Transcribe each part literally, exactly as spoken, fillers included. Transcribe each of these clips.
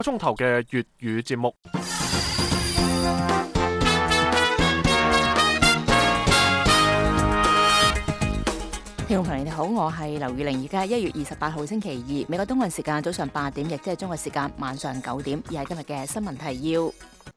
鐘頭嘅粵語節目。 聽眾朋友你好，我係劉宇玲。而家一月二十八號星期二，美國東岸時間早上八點，亦即係中國時間晚上九點。而係今日嘅新聞提要。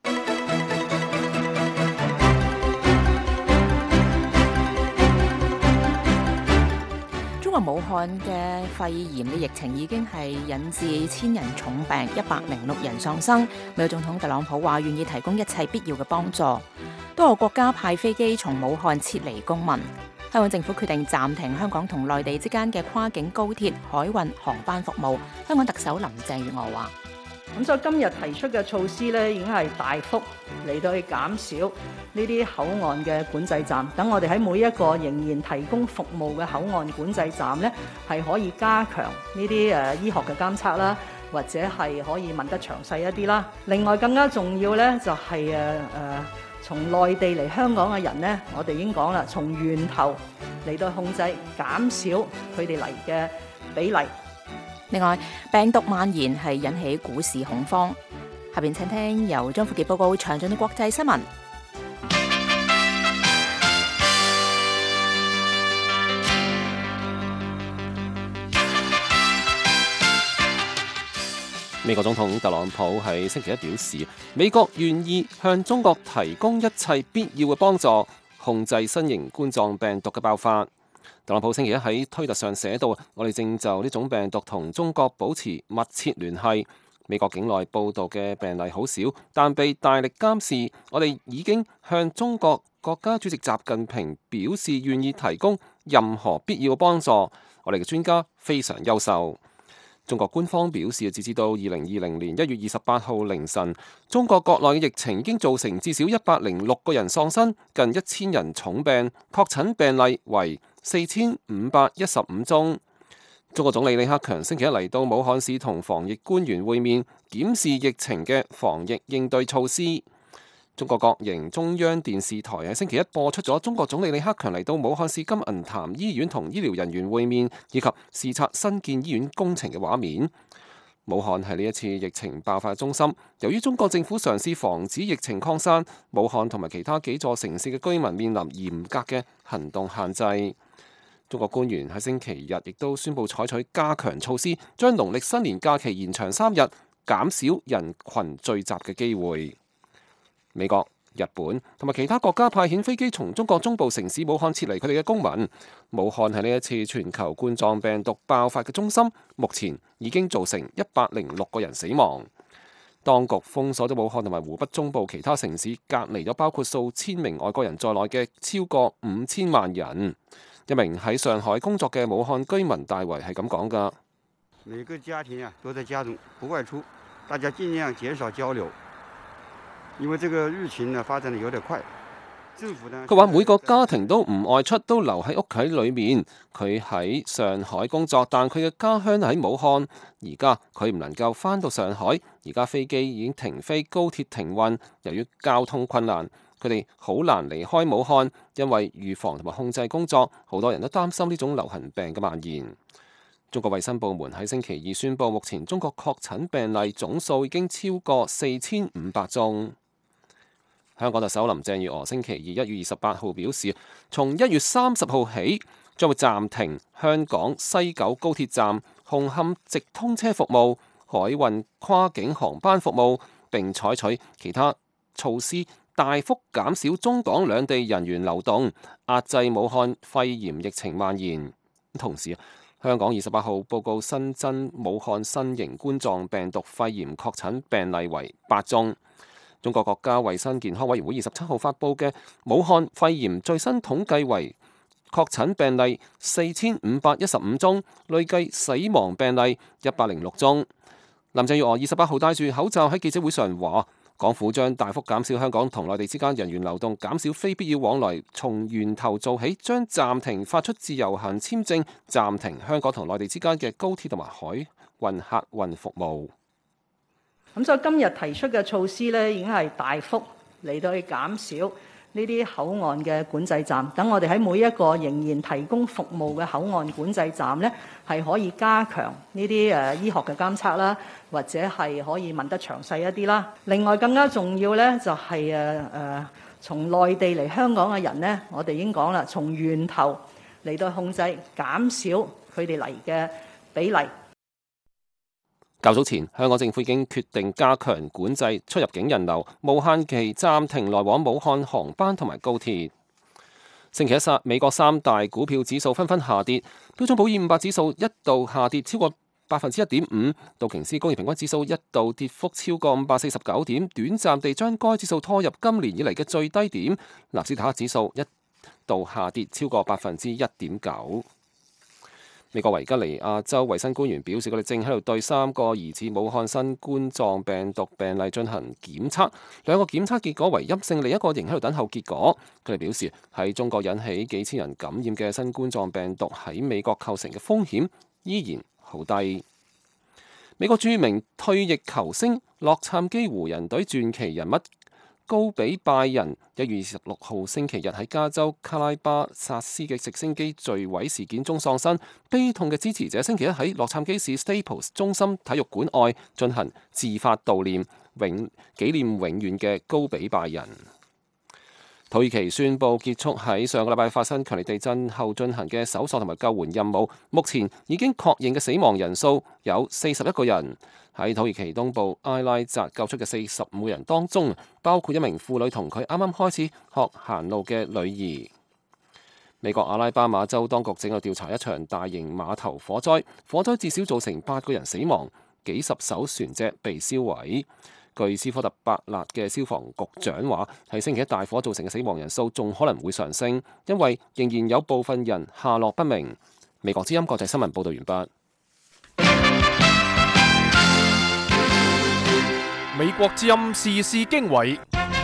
中國武漢嘅肺炎嘅疫情已經係引致千人重病，一百零六人喪生。美國總統特朗普話願意提供一切必要嘅幫助。多個國家派飛機從武漢撤離公民。香港政府決定暫停香港同內地之間嘅跨境高鐵、海運、航班服務。香港特首林鄭月娥話： 咁所以今日提出嘅措施咧，已經係大幅嚟到去減少呢啲口岸嘅管制站，等我哋喺每一個仍然提供服務嘅口岸管制站咧，係可以加強呢啲誒醫學嘅監測啦，或者係可以問得詳細一啲啦。另外更加重要咧，就係誒誒。從內地嚟香港嘅人呢，我哋已經講啦，從源頭嚟到控制，減少佢哋嚟嘅比例。 另外，病毒蔓延係引起股市恐慌。下邊請聽由張富傑報告詳盡嘅國際新聞。 美國總統特朗普喺星期一表示，美國願意向中國提供一切必要嘅幫助，控制新型冠狀病毒嘅爆發。特朗普星期一喺推特上寫道：我哋正就呢種病毒同中國保持密切聯繫。美國境內報道嘅病例好少，但被大力監視。我哋已經向中國國家主席習近平表示願意提供任何必要嘅幫助。我哋嘅專家非常優秀。中國官方表示，截至到二零二零年一月二十八號凌晨，中國國內嘅疫情已經造成至少一百零六個人喪生，近一千人重病，確診病例為四千五百一十五宗。中國總理李克強星期一嚟到武漢市同防疫官員會面，檢視疫情嘅防疫應對措施。中國國營中央電視台喺星期一播出咗中國總理李克強嚟到武漢市金銀潭醫院同醫療人員會面，以及視察新建醫院工程嘅畫面。武漢係呢一次疫情爆發中心，由於中國政府嘗試防止疫情擴散，武漢同埋其他幾座城市嘅居民面臨嚴格嘅行動限制。中國官員喺星期日亦都宣布採取加強措施，將農曆新年假期延長三日，減少人群聚集嘅機會。美國、日本同埋其他國家派遣飛機從中國中部城市武漢撤離佢哋嘅公民。武漢係呢一次全球冠狀病毒爆發嘅中心，目前已經造成一百零六個人死亡。當局封鎖咗武漢同埋湖北中部其他城市，隔離咗包括數千名外國人在內嘅超過五千萬人。一名喺上海工作嘅武漢居民大為係咁講㗎： 每個家庭啊都在家中不外出，大家盡量減少交流。因為這個疫情呢發展得有點快，政府呢， 佢話每個家庭都唔外出，都留喺屋企裏面。佢喺上海工作，但佢嘅家鄉喺武漢。而家佢唔能夠返到上海，而家飛機已經停飛，高鐵停運。由於交通困難，佢哋好難離開武漢。因為預防同埋控制工作，好多人都擔心呢種流行病嘅蔓延。中國衛生部門喺星期二宣布，目前中國確診病例總數已經超過四千五百宗。香港特首林鄭月娥星期二一月二十八號表示，從一月三十號起將會暫停香港西九高鐵站、紅磡直通車服務、海運跨境航班服務，並採取其他措施，大幅減少中港兩地人員流動，壓制武漢肺炎疫情蔓延。同時，香港二十八號報告新增武漢新型冠狀病毒肺炎確診病例為八宗。中國國家衛生健康委員會二十七號發布嘅武漢肺炎最新統計為確診病例四千五百一十五宗，累計死亡病例一百零六宗。林鄭月娥二十八號戴住口罩喺記者會上話，港府將大幅減少香港同內地之間人員流動，減少非必要往來，從源頭做起，將暫停發出自由行簽證，暫停香港同內地之間嘅高鐵同埋海運客運服務。 咁所以今日提出嘅措施咧，已經係大幅嚟到去減少呢啲口岸嘅管制站，等我哋喺每一個仍然提供服務嘅口岸管制站呢，係可以加強呢啲誒醫學嘅監測啦，或者係可以問得詳細一啲啦。另外更加重要呢，就係誒誒從內地嚟香港嘅人呢，我哋已經講啦，從源頭嚟到控制，減少佢哋嚟嘅比例。 較早前，香港政府已經決定加強管制出入境人流，無限期暫停來往武漢航班同埋高鐵。星期一三，美國三大股票指數紛紛下跌，標準普爾五百指數一度下跌超過百分之一點五，道瓊斯工業平均指數一度跌幅超過五百四十九點，短暫地將該指數拖入今年以嚟嘅最低點。納斯達克指數一度下跌超過百分之一點九。美國維吉尼亞州衛生官員表示，佢哋正喺度對三個疑似武漢新冠狀病毒病例進行檢測，兩個檢測結果為陰性，另一個仍喺度等候結果。佢哋表示，喺中國引起幾千人感染嘅新冠狀病毒喺美國構成嘅風險依然好低。美國著名退役球星洛杉磯湖人隊傳奇人物高比拜仁一月二十六號星期日喺加州卡拉巴薩斯嘅直升機墜毀事件中喪生，悲痛嘅支持者星期一喺洛杉磯市 Staples 中心體育館外進行自發悼念，永紀念永遠嘅高比拜仁。土耳其宣布結束喺上個禮拜發生強烈地震後進行嘅搜索同埋救援任務，目前已經確認嘅死亡人數有四十一個人。喺土耳其東部埃拉扎救出嘅四十五人當中，包括一名婦女同佢啱啱開始學行路嘅女兒。美國阿拉巴馬州當局正喺度調查一場大型碼頭火災，火災至少造成八個人死亡，幾十艘船隻被燒毀。據斯科特伯勒嘅消防局長話，喺星期一大火造成嘅死亡人數仲可能會上升，因為仍然有部分人下落不明。美國之音國際新聞報道完畢。 美國之音時事經緯，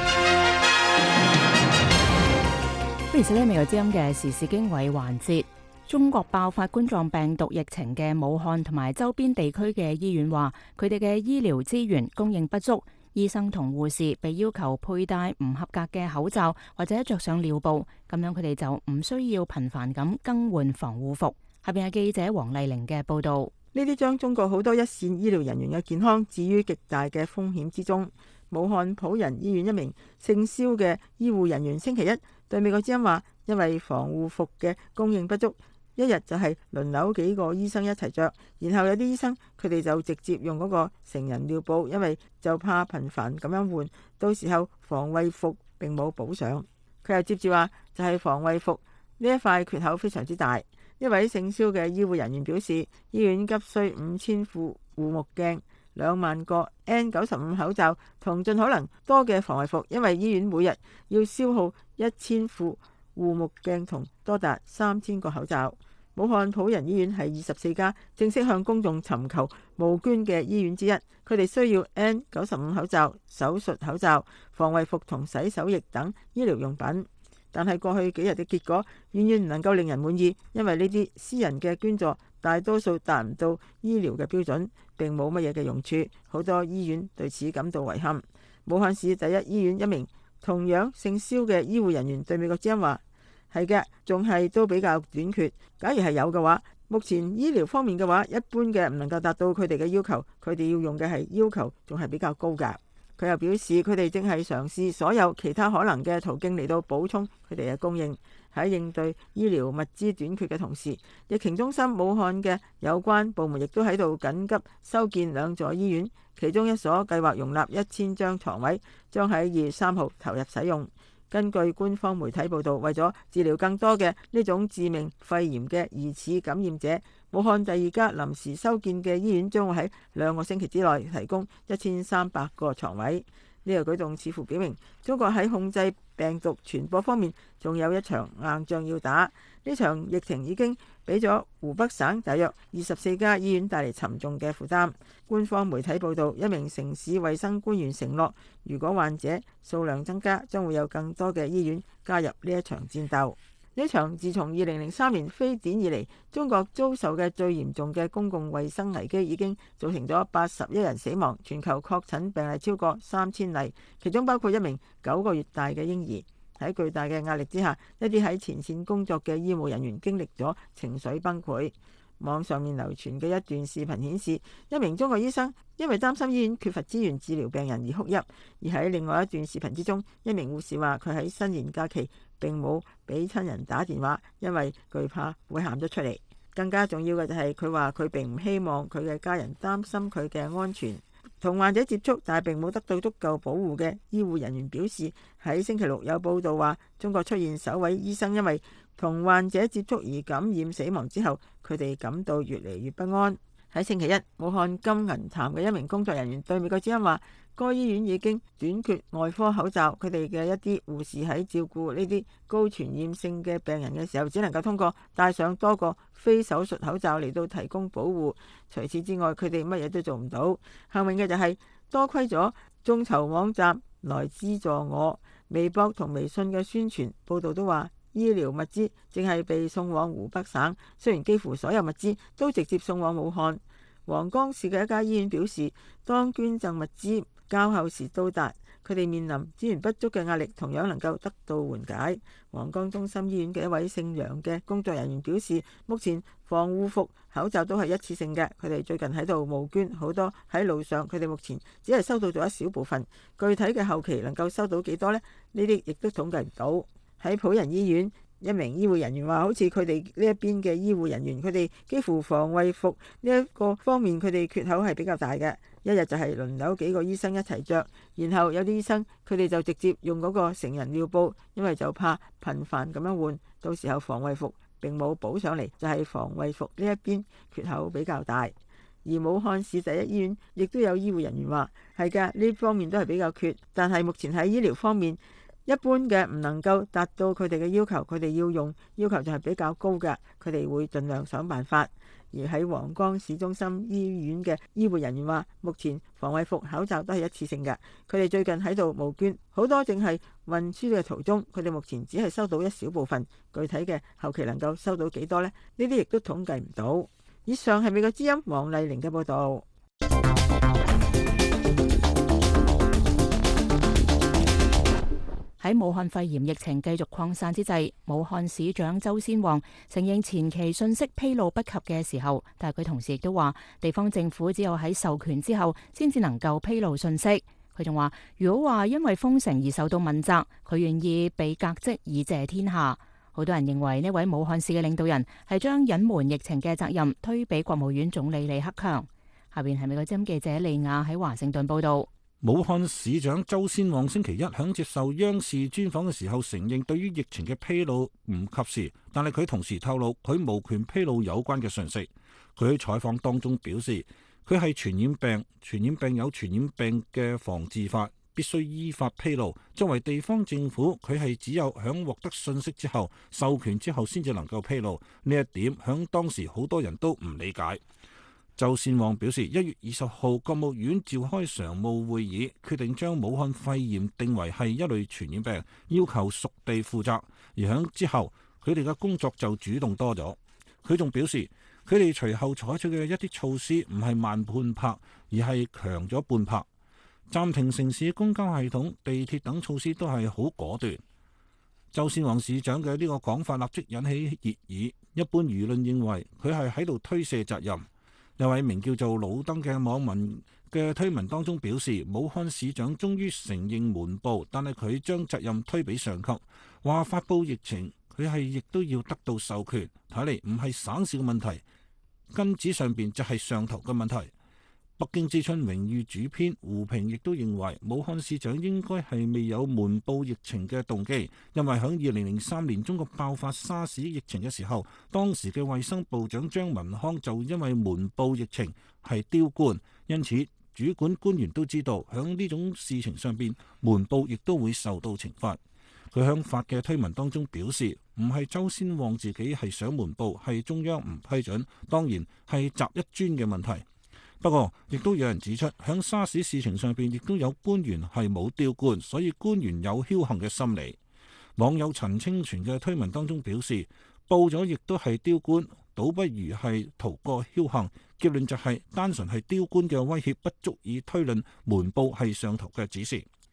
不如收聽美國之音嘅時事經緯環節。中國爆發冠狀病毒疫情嘅武漢同埋周邊地區嘅醫院話，佢哋嘅醫療資源供應不足，醫生同護士被要求佩戴唔合格嘅口罩或者着上尿布，咁樣佢哋就唔需要頻繁咁更換防護服。下邊係記者黃麗玲嘅報道。 呢啲將中國好多一線醫療人員嘅健康置於極大嘅風險之中。武漢普仁醫院一名姓蕭嘅醫護人員星期一對美國之音話，因為防護服嘅供應不足，一日就係輪流幾個醫生一齊着，然後有啲醫生佢哋就直接用嗰個成人尿布，因為就怕頻繁咁樣換，到時候防衛服並冇補上。佢又接住話，就係防衛服呢一塊缺口非常之大。一位姓蕭嘅醫護人員表示，醫院急需五千副護目鏡、兩萬個 N 九十五 口罩同盡可能多嘅防衛服，因為醫院每日要消耗一千副護目鏡同多達三千個口罩。武漢普仁醫院係二十四家正式向公眾尋求募捐嘅醫院之一，佢哋需要 N 九十五 口罩、手術口罩、防衛服同洗手液等醫療用品。但係過去幾日嘅結果遠遠唔能夠令人滿意，因為呢啲私人嘅捐助大多數達唔到醫療嘅標準，並冇乜嘢嘅用處，好多醫院對此感到遺憾。武漢市第一醫院一名同樣姓蕭嘅醫護人員對美國之音話，係嘅，仲係都比較短缺。假如係有嘅話，目前醫療方面嘅話，一般嘅唔能夠達到佢哋嘅要求，佢哋要用嘅係要求仲係比較高㗎。佢又表示，佢哋正係嘗試所有其他可能嘅途徑嚟到補充佢哋嘅供應。喺應對醫療物資短缺嘅同時，疫情中心武漢嘅有關部門亦都喺度緊急修建兩座醫院，其中一所計劃容納一千張床位，將喺二月三號投入使用。根據官方媒體報導，為咗治療更多嘅呢種致命肺炎嘅疑似感染者，武漢第二家臨時修建嘅醫院將會喺兩個星期之內提供一千三百個床位。呢個舉動似乎表明中國喺控制病毒傳播方面仲有一場硬仗要打。呢場疫情已經俾咗湖北省大約二十四家醫院帶嚟沉重嘅負擔。官方媒體報導，一名城市衛生官員承諾，如果患者數量增加，將會有更多嘅醫院加入呢一場戰鬥。呢場自從二零零三年非典以嚟，中國遭受嘅最嚴重嘅公共衛生危機，已經造成咗八十一人死亡，全球確診病例超過三千例，其中包括一名九個月大嘅嬰兒。 喺巨大嘅壓力之下，一啲喺前線工作嘅醫護人員經歷咗情緒崩潰。網上面流傳嘅一段視頻顯示，一名中國醫生因為擔心醫院缺乏資源治療病人而哭泣。而喺另外一段視頻之中，一名護士話佢喺新年假期並冇俾親人打電話，因為懼怕會喊咗出嚟。更加重要嘅就係佢話佢並唔希望佢嘅家人擔心佢嘅安全。同患者接觸但係並冇得到足夠保護嘅醫護人員表示，喺星期六有報道話中國出現首位醫生因為同患者接觸而感染死亡之後，佢哋感到越嚟越不安。喺星期一，武漢金銀潭嘅一名工作人員對美國之音話，該醫院已經短缺外科口罩，佢哋嘅一啲護士喺照顧呢啲高傳染性嘅病人嘅時候，只能夠通過戴上多個非手術口罩嚟到提供保護。除此之外，佢哋乜嘢都做唔到。幸運嘅就係多虧咗眾籌網站來資助我，微博同微信嘅宣傳報道都話，醫療物資正係被送往湖北省，雖然幾乎所有物資都直接送往武漢。黃岡市嘅一家醫院表示，當捐贈物資較後時到達，佢哋面臨資源不足嘅壓力同樣能夠得到緩解。黃岡中心醫院嘅一位姓楊嘅工作人員表示，目前防護服、口罩都係一次性嘅，佢哋最近喺度募捐，好多喺路上，佢哋目前只係收到咗一小部分，具體嘅後期能夠收到幾多呢？呢啲亦都統計唔到。喺普仁醫院，一名醫護人員話，好似佢哋呢一邊嘅醫護人員，佢哋幾乎防衛服呢一個方面，佢哋缺口係比較大嘅。一日就係輪流幾個醫生一齊着，然後有啲醫生佢哋就直接用嗰個成人尿布，因為就怕頻繁咁樣換，到時候防衛服並冇補上嚟，就係防衛服呢一邊缺口比較大。而武漢市第一醫院亦都有醫護人員話，係㗎，呢方面都係比較缺，但係目前喺醫療方面，一般嘅唔能夠達到佢哋嘅要求，佢哋要用要求就係比較高嘅，佢哋會盡量想辦法。而喺黃岡市中心醫院嘅醫護人員話，目前防衛服、口罩都係一次性嘅，佢哋最近喺度募捐，好多正係運輸嘅途中，佢哋目前只係收到一小部分，具體嘅後期能夠收到幾多呢？呢啲亦都統計唔到。以上係美國之音黃麗玲嘅報導。 喺武漢肺炎疫情繼續擴散之際，武漢市長周先旺承認前期信息披露不及嘅時候，但係佢同時亦都話，地方政府只有喺授權之後先至能夠披露信息。佢仲話，如果話因為封城而受到問責，佢願意被革職以謝天下。好多人認為呢位武漢市嘅領導人係將隱瞞疫情嘅責任推俾國務院總理李克強。下邊係美國之音記者利亞喺華盛頓報道。 武漢市長周先旺星期一響接受央視專訪嘅時候，承認對於疫情嘅披露唔及時，但係佢同時透露佢無權披露有關嘅信息。佢喺採訪當中表示，佢係傳染病，傳染病有傳染病嘅防治法，必須依法披露。作為地方政府，佢係只有響獲得信息之後、授權之後先至能夠披露。呢一點響當時好多人都唔理解。周先旺表示，一月二十號國務院召開常務會議，決定將武漢肺炎定為係一類傳染病，要求屬地負責。而響之後，佢哋嘅工作就主動多咗。佢仲表示，佢哋隨後採取嘅一啲措施唔係慢半拍，而係強咗半拍。暫停城市公交系統、地鐵等措施都係好果斷。周先旺市長嘅呢個講法立即引起熱議，一般輿論認為佢係喺度推卸責任。有位名叫做老登嘅網民嘅推文當中表示，武漢市長終於承認瞞報，但係佢將責任推俾上級，話發佈疫情佢係亦都要得到授權，睇嚟唔係省市嘅問題，根子上邊就係上頭嘅問題。北京之春榮譽主編胡平亦都認為，武漢市長應該係未有瞞報疫情嘅動機，因為喺二零零三年中國爆發沙士疫情嘅時候，當時嘅衛生部長張文康就因為瞞報疫情係丟官，因此主管官員都知道喺呢種事情上邊瞞報亦都會受到懲罰。佢喺發嘅推文當中表示，唔係周先旺自己係想瞞報，係中央唔批准，當然係集一尊嘅問題。不過，亦都有人指出，響沙士事情上邊，亦都有官員係冇丟官，所以官員有僥倖嘅心理。網友陳清泉嘅推文當中表示，報咗亦都係丟官，倒不如係逃過僥倖。結論就係、是、單純係丟官嘅威脅不足以推論瞞報係上頭嘅指示。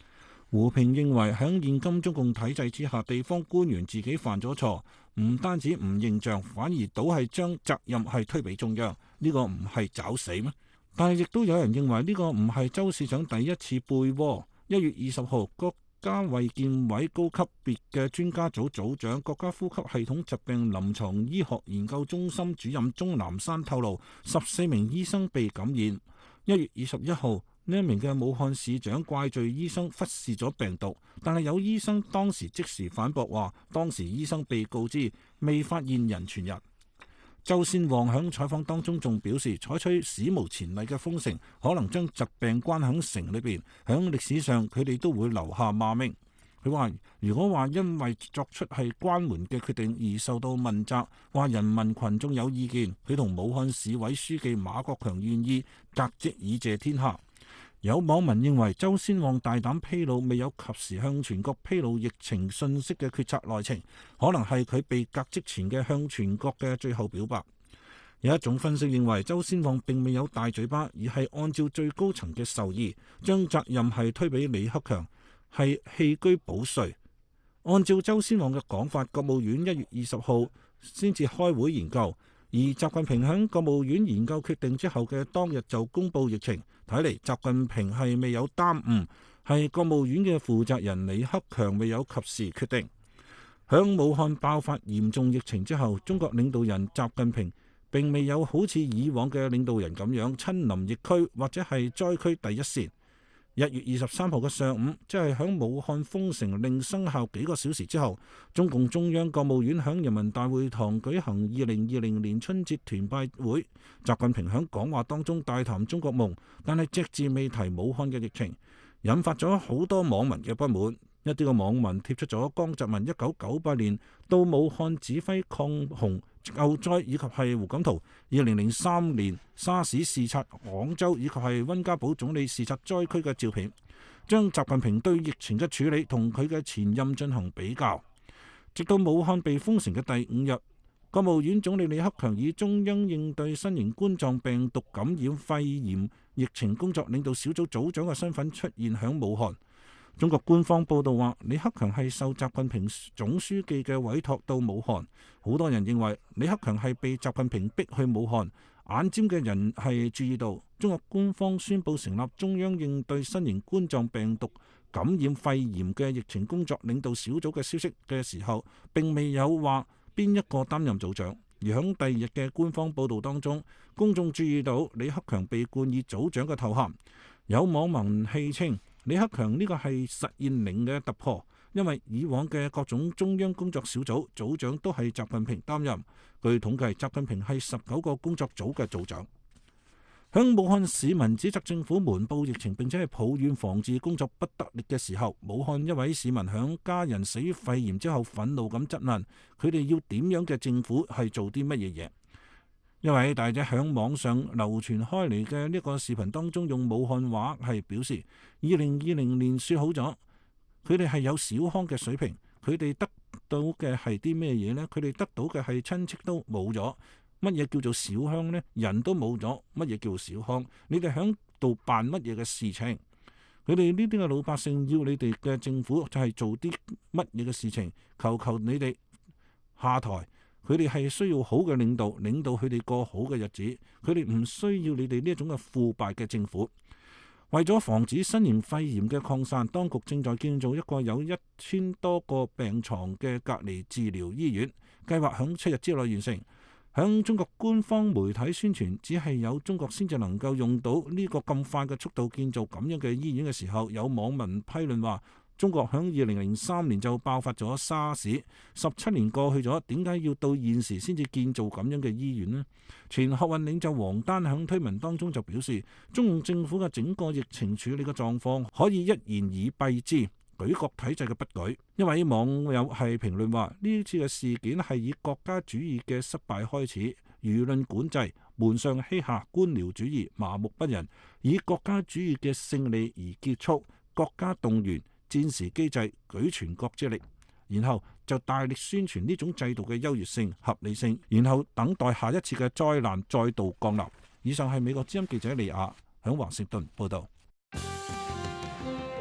胡平認為喺現今中共體制之下，地方官員自己犯咗錯，唔單止唔認賬，反而倒係將責任係推俾中央，呢個唔係找死咩？但係亦都有人認為呢個唔係周市長第一次背鍋。一月二十號，國家衛健委高級別嘅專家組組長、國家呼吸系統疾病臨床醫學研究中心主任鍾南山透露，十四名醫生被感染。一月二十一號，呢一名嘅武漢市長怪罪醫生忽視咗病毒，但係有醫生當時即時反駁話，當時醫生被告知未發現人傳人。周先旺響採訪當中仲表示，採取史無前例嘅封城，可能將疾病關喺城裏邊，響歷史上佢哋都會留下罵名。佢話如果話因為作出係關門嘅決定而受到問責，話人民群眾有意見，佢同武漢市委書記馬國強願意革職以謝天下。有網民認為周先旺大膽披露未有及時向全國披露疫情信息嘅決策內情，可能係佢被革職前嘅向全國嘅最後表白。有一種分析認為周先旺並未有大嘴巴，而係按照最高層嘅授意，將責任係推俾李克強，係棄車保帥。按照周先旺嘅講法，國務院一月二十號先至開會研究，而習近平喺國務院研究決定之後嘅當日就公布疫情。睇嚟習近平係未有耽誤，係國務院嘅負責人李克強未有及時決定。響武漢爆發嚴重疫情之後，中國領導人習近平並未有好似以往嘅領導人咁樣親臨疫區或者係災區第一線。一月二十三號嘅上午，即係響武漢封城令生效幾個小時之後，中共中央國務院響人民大會堂舉行二零二零年春節團拜會。習近平響講話當中大談中國夢，但係隻字未提武漢嘅疫情，引發咗好多網民嘅不滿。一啲嘅網民貼出咗江澤民一九九八年到武漢指揮抗洪救災，以及係胡錦濤二零零三年沙士視察廣州，以及係溫家寶總理視察災區嘅照片，將習近平對疫情嘅處理同佢嘅前任進行比較。直到武漢被封城嘅第五日，國務院總理李克強以中央應對新型冠狀病毒感染肺炎疫情工作領導小組組長嘅身份出現響武漢。中國官方報道話，李克強係受習近平總書記嘅委託到武漢。好多人認為李克強係被習近平逼去武漢。眼尖嘅人係注意到，中國官方宣布成立中央應對新型冠狀病毒感染肺炎嘅疫情工作領導小組嘅消息嘅時候，並未有話邊一個擔任組長。而響第二日嘅官方報道當中，公眾注意到李克強被冠以組長嘅頭銜。有網民戲稱李克強呢個係實驗零嘅突破，因為以往嘅各種中央工作小組組長都係習近平擔任。據統計，習近平係十九個工作組嘅組長。響武漢市民指責政府瞞報疫情，並且係抱怨防治工作不得力嘅時候，武漢一位市民響家人死於肺炎之後憤怒咁質問，佢哋要點樣嘅政府係做啲乜嘢嘢？一位大姐響網上流傳開嚟嘅呢個視頻當中，用武漢話係表示，二零二零年說好咗，佢哋係有小康嘅水平，佢哋得到嘅係啲咩嘢呢？佢哋得到嘅係親戚都冇咗，乜嘢叫做小康呢？人都冇咗，乜嘢叫做小康？你哋響度辦乜嘢嘅事情？佢哋呢啲嘅老百姓要你哋嘅政府就係做啲乜嘢嘅事情？求求你哋下台。佢哋係需要好嘅領導，領導佢哋過好嘅日子。佢哋唔需要你哋呢一種嘅腐敗嘅政府。為咗防止新型肺炎嘅擴散，當局正在建造一個有一千多個病床嘅隔離治療醫院，計劃響七日之內完成。響中國官方媒體宣傳，只係有中國先至能夠用到呢個咁快嘅速度建造咁樣嘅醫院嘅時候，有網民批論話，中國響二零零三年就爆發咗沙士，十七年過去咗，點解要到現時先至建造咁樣嘅醫院呢？前學運領袖王丹響推文當中就表示，中共政府嘅整個疫情處理嘅狀況可以一言以蔽之，舉國體制嘅不舉。一位網友係評論話，呢次嘅事件係以國家主義嘅失敗開始，輿論管制、門上欺下、官僚主義、麻木不仁，以國家主義嘅勝利而結束，國家動員戰時機制舉全國之力，然後就大力宣傳呢種制度嘅優越性、合理性，然後等待下一次嘅災難再度降臨。以上係美國之音記者李亞響華盛頓報道。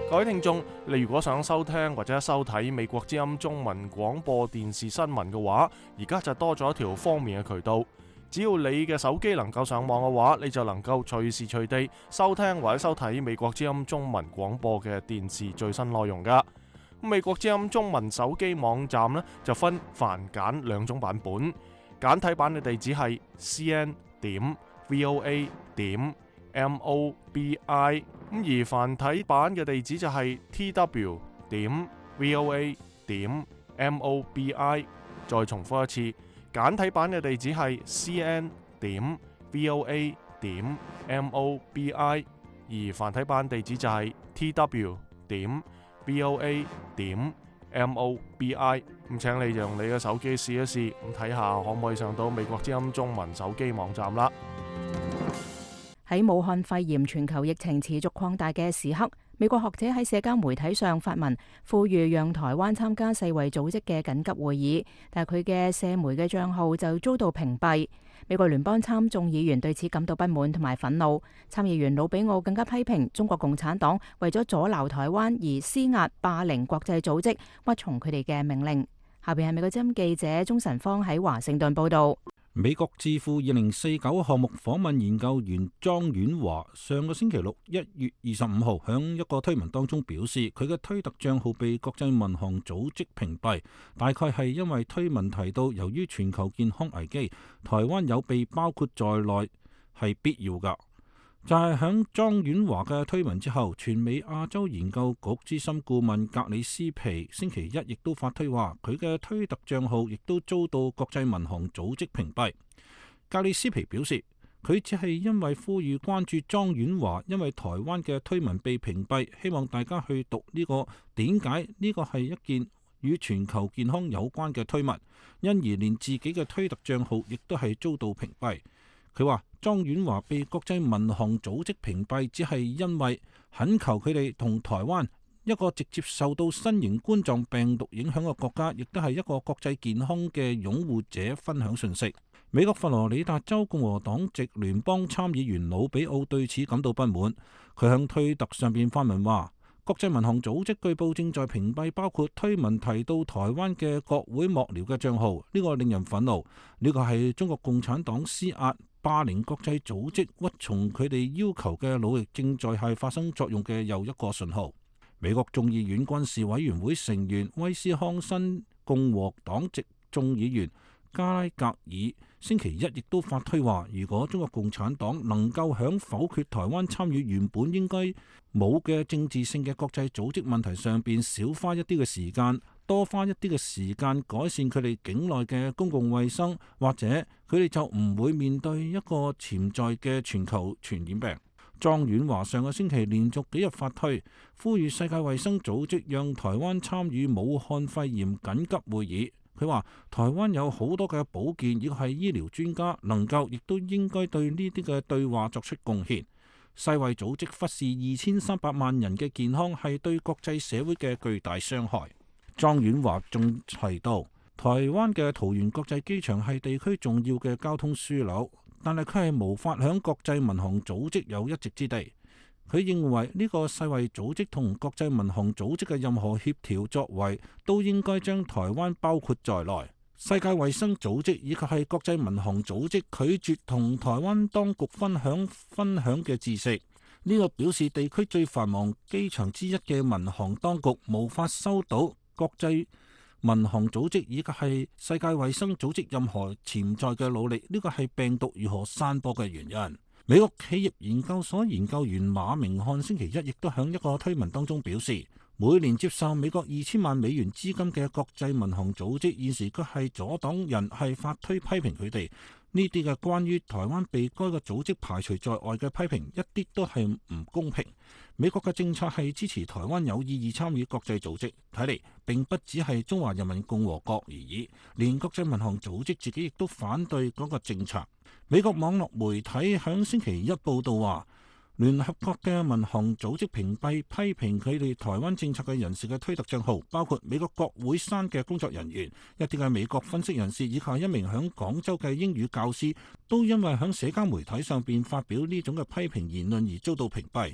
各位聽眾，你如果想收聽或者收睇美國之音中文廣播電視新聞嘅話，而家就多咗一條方便嘅渠道。只要你嘅手機能夠上網嘅話，你就能夠隨時隨地收聽或者收睇美國之音中文廣播嘅電視最新內容噶。美國之音中文手機網站呢，就分繁簡兩種版本，簡體版嘅地址係 c n 點 v o a 點 m o b i， 咁而繁體版嘅地址就係 t w 點 v o a 點 m o b i。 再重複一次，簡體版嘅地址係 c n 點 v o a 點 m o b i， 而繁體版地址就係 t w 點 v o a 點 m o b i。 咁請你用你嘅手機試一試，咁睇下可唔可以上到美國之音中文手機網站啦。 喺武漢肺炎全球疫情持續擴大嘅時刻，美國學者喺社交媒體上發文，呼籲讓台灣參加世衛組織嘅緊急會議，但係佢嘅社媒嘅賬號就遭到屏蔽。美國聯邦參眾議員對此感到不滿同埋憤怒，參議員魯比奧更加批評中國共產黨為咗阻撓台灣而施壓霸凌國際組織，屈從佢哋嘅命令。下邊係美國之音記者鍾晨芳喺華盛頓報道。 美國智庫二零四九項目訪問研究員莊婉華上個星期六一月二十五號響一個推文當中表示，佢嘅推特賬號被國際民航組織屏蔽，大概係因為推文提到由於全球健康危機，台灣有被包括在內係必要㗎。就係響莊婉華嘅推文之後，全美亞洲研究局資深顧問格里斯皮星期一亦都發推話，佢嘅推特賬號亦都遭到國際民航組織屏蔽。格里斯皮表示，佢只係因為呼籲關注莊婉華因為台灣嘅推文被屏蔽，希望大家去讀呢個點解呢個係一件與全球健康有關嘅推文，因而連自己嘅推特賬號亦都係遭到屏蔽。佢話莊婉華被國際民航組織屏蔽，只係因為懇求佢哋同台灣一個直接受到新型冠狀病毒影響嘅國家，亦都係一個國際健康嘅擁護者分享信息。美國佛羅里達州共和黨籍聯邦參議員魯比奧對此感到不滿，佢向推特上邊發文話，國際民航組織據報正在屏蔽包括推文提到台灣嘅國會幕僚嘅帳號，呢個令人憤怒，呢個係中國共產黨施壓霸凌國際組織屈從佢哋要求嘅努力正在係發生作用嘅又一個信號。美國眾議院軍事委員會成員威斯康辛共和黨籍眾議員加拉格爾星期一亦都發推話，如果中國共產黨能夠響否決台灣參與原本應該冇嘅政治性嘅國際組織問題上邊少花一啲嘅時間，多花一啲嘅時間改善佢哋境內嘅公共衛生，或者佢哋就唔會面對一個潛在嘅全球傳染病。莊婉華上個星期連續幾日發推，呼籲世界衛生組織讓台灣參與武漢肺炎緊急會議。佢話台灣有好多嘅保健亦係醫療專家，能夠亦都應該對呢啲嘅對話作出貢獻。世衛組織忽視二千三百萬人嘅健康係對國際社會嘅巨大傷害。莊婉華仲提到，台灣嘅桃園國際機場係地區重要嘅交通樞紐，但係佢係無法響國際民航組織有一席之地。佢認為呢個世衛組織同國際民航組織嘅任何協調作為都應該將台灣包括在內。世界衛生組織以及係國際民航組織拒絕同台灣當局分享分享嘅知識，呢個表示地區最繁忙機場之一嘅民航當局無法收到國際民航組織以及係世界衛生組織任何潛在嘅努力，呢個係病毒如何散播嘅原因。美國企業研究所研究員馬明漢星期一亦都喺一個推文當中表示，每年接受美國二千萬美元資金嘅國際民航組織現時佢係阻擋人係發推批評佢哋呢啲嘅關於台灣被該個組織排除在外嘅批評，一啲都係唔公平。美國嘅政策係支持台灣有意義參與國際組織，睇嚟並不只係中華人民共和國而已，連國際民航組織自己亦都反對嗰個政策。美國網絡媒體響星期一報道話，聯合國嘅民航組織屏蔽批評佢哋台灣政策嘅人士嘅推特帳號，包括美國國會山嘅工作人員、一啲嘅美國分析人士以及一名響廣州嘅英語教師，都因為響社交媒體上邊發表呢種嘅批評言論而遭到屏蔽。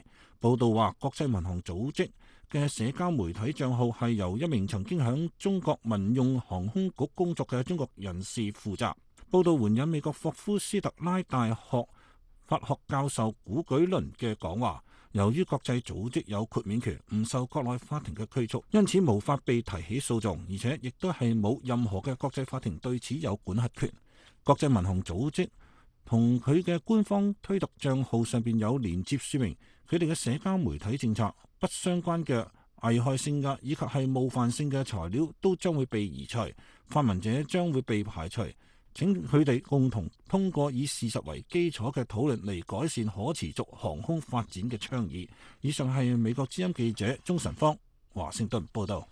報道話，國際民航組織嘅社交媒體帳號係由一名曾經響中國民用航空局工作嘅中國人士負責。報道援引美國霍夫斯特拉大學法學教授古舉倫嘅講話，由於國際組織有豁免權，唔受國內法庭嘅拘束，因此無法被提起訴訟，而且亦都係冇任何嘅國際法庭對此有管轄權。國際民航組織同佢嘅官方推特帳號上邊有連接說明，佢哋嘅社交媒體政策不相關嘅危害性嘅以及係冒犯性嘅材料都將會被移除，發文者將會被排除。請佢哋共同通過以事實為基礎嘅討論嚟改善可持續航空發展嘅倡議。以上係美國之音記者鍾晨芳華盛頓報道。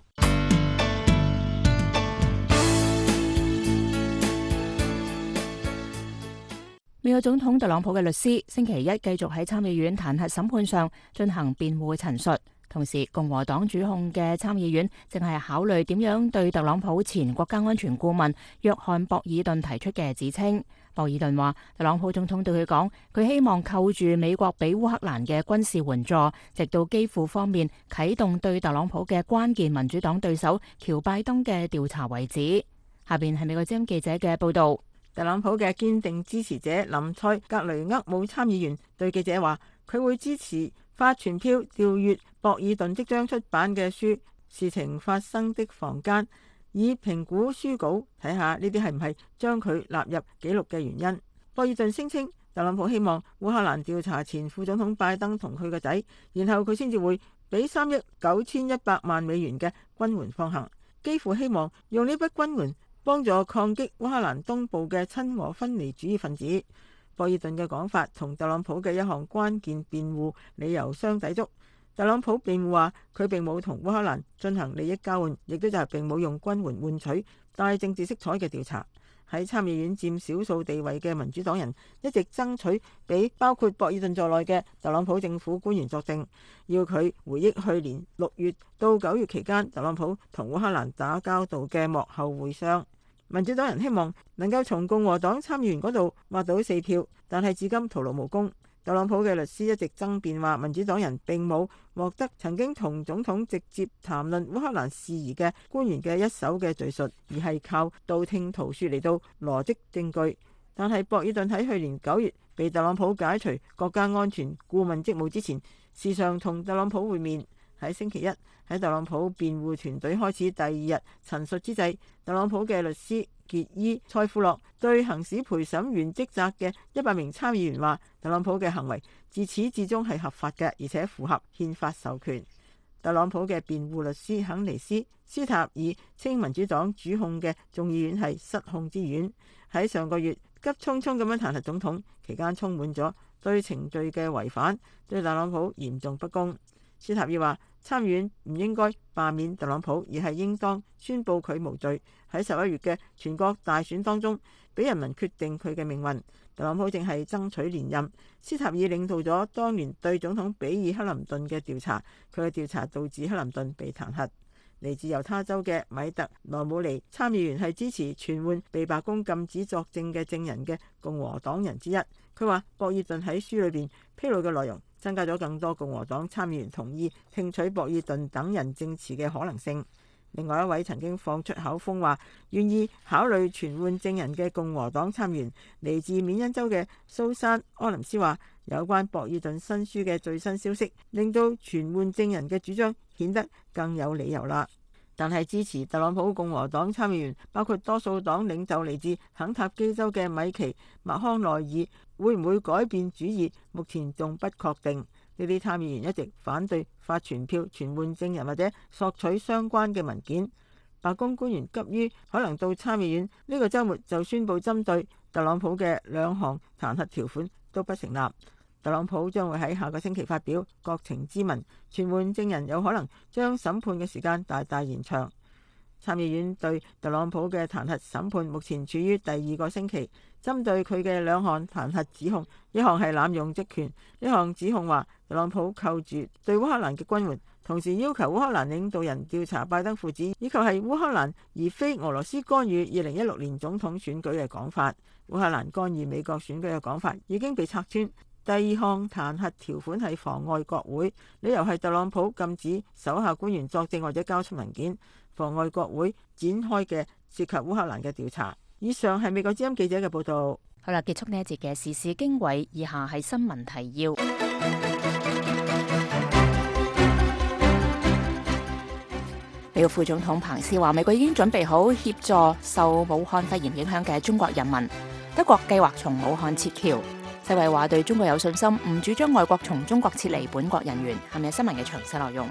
美國總統特朗普嘅律師星期一繼續喺參議院彈劾審判上進行辯護陳述。同時，共和黨主控嘅參議院正係考慮點樣對特朗普前國家安全顧問約翰博爾頓提出嘅指稱。博爾頓話，特朗普總統對佢講，佢希望扣住美國俾烏克蘭嘅軍事援助，直到基輔方面啟動對特朗普嘅關鍵民主黨對手喬拜登嘅調查為止。下邊係美國之音記者嘅報道。 特朗普嘅堅定支持者林塞格雷厄姆參議員對記者話，佢會支持發傳票調閱博爾頓即將出版嘅書《事情發生的房間》，以評估書稿，睇下呢啲係唔係將佢納入記錄嘅原因。博爾頓聲稱，特朗普希望烏克蘭調查前副總統拜登同佢個仔，然後佢先至會俾三億九千一百萬美元嘅軍援放行，幾乎希望用呢筆軍援幫助抗擊烏克蘭東部嘅親俄分離主義分子。博爾頓嘅講法同特朗普嘅一項關鍵辯護理由相抵觸。特朗普辯護話，佢並冇同烏克蘭進行利益交換，亦都就係並冇用軍援換取帶政治色彩嘅調查。喺參議院佔少數地位嘅民主黨人一直爭取俾包括博爾頓在內嘅特朗普政府官員作證，要佢回憶去年六月到九月期間特朗普同烏克蘭打交道嘅幕後會商。民主黨人希望能夠從共和黨參議員嗰度挖到四票，但係至今徒勞無功。特朗普嘅律師一直爭辯話，民主黨人並冇獲得曾經同總統直接談論烏克蘭事宜嘅官員嘅一手嘅敘述，而係靠道聽途說嚟到羅織證據。但係博爾頓喺去年九月被特朗普解除國家安全顧問職務之前，時常同特朗普會面。喺星期一，喺特朗普辯護團隊開始第二日陳述之際，特朗普嘅律師傑伊塞庫洛對行使陪審員職責嘅一百名參議員話，特朗普嘅行為自始至終係合法嘅，而且符合憲法授權。特朗普嘅辯護律師肯尼斯斯塔爾稱民主黨主控嘅眾議院係失控之院，喺上個月急匆匆咁樣彈劾總統期間，充滿咗對程序嘅違反，對特朗普嚴重不公。斯塔爾話，參議院唔應該罷免特朗普，而係應當宣佈佢無罪。喺十一月嘅全國大選當中，俾人民決定佢嘅命運。特朗普正係爭取連任。斯塔爾領導咗當年對總統比爾克林頓嘅調查，佢嘅調查導致克林頓被彈劾。嚟自猶他州嘅米特羅姆尼參議員係支持傳喚被白宮禁止作證嘅證人嘅共和黨人之一。佢話博爾頓喺書裏邊披露嘅內容增加咗更多共和黨參議員同意聽取博爾頓等人證詞嘅可能性。另外一位曾經放出口風話願意考慮傳喚證人嘅共和黨參議員嚟自緬因州嘅蘇珊柯林斯話，有關博爾頓新書嘅最新消息令到傳喚證人嘅主張顯得更有理由啦。但係支持特朗普共和黨參議員包括多數黨領袖嚟自肯塔基州嘅米奇麥康奈爾會唔會改變主意，目前仲不確定。呢啲參議員一直反對發傳票傳喚證人或者索取相關嘅文件。白宮官員急於可能到參議院呢個週末就宣布針對特朗普嘅兩項彈劾條款都不成立。特朗普將會喺下個星期發表國情咨文，傳喚證人有可能將審判嘅時間大大延長。參議院對特朗普嘅彈劾審判目前處於第二個星期，針對佢嘅兩項彈劾指控，一項係濫用職權，一項指控話特朗普扣住對烏克蘭嘅軍援，同時要求烏克蘭領導人調查拜登父子，以及係烏克蘭而非俄羅斯干預二零一六年總統選舉嘅講法。烏克蘭干預美國選舉嘅講法已經被拆穿。 第二項彈劾條款係妨礙國會，理由係特朗普禁止手下官員作證或者交出文件，妨礙國會展開嘅涉及烏克蘭嘅調查。以上係美國之音記者嘅報導。 好啦，結束呢一節嘅時事經緯，以下係新聞提要。美國副總統彭斯話：美國已經準備好協助受武漢肺炎影響嘅中國人民。德國計劃從武漢撤僑。世衛話對中國有信心，唔主張外國從中國撤離本國人員。係咪新聞嘅詳細內容？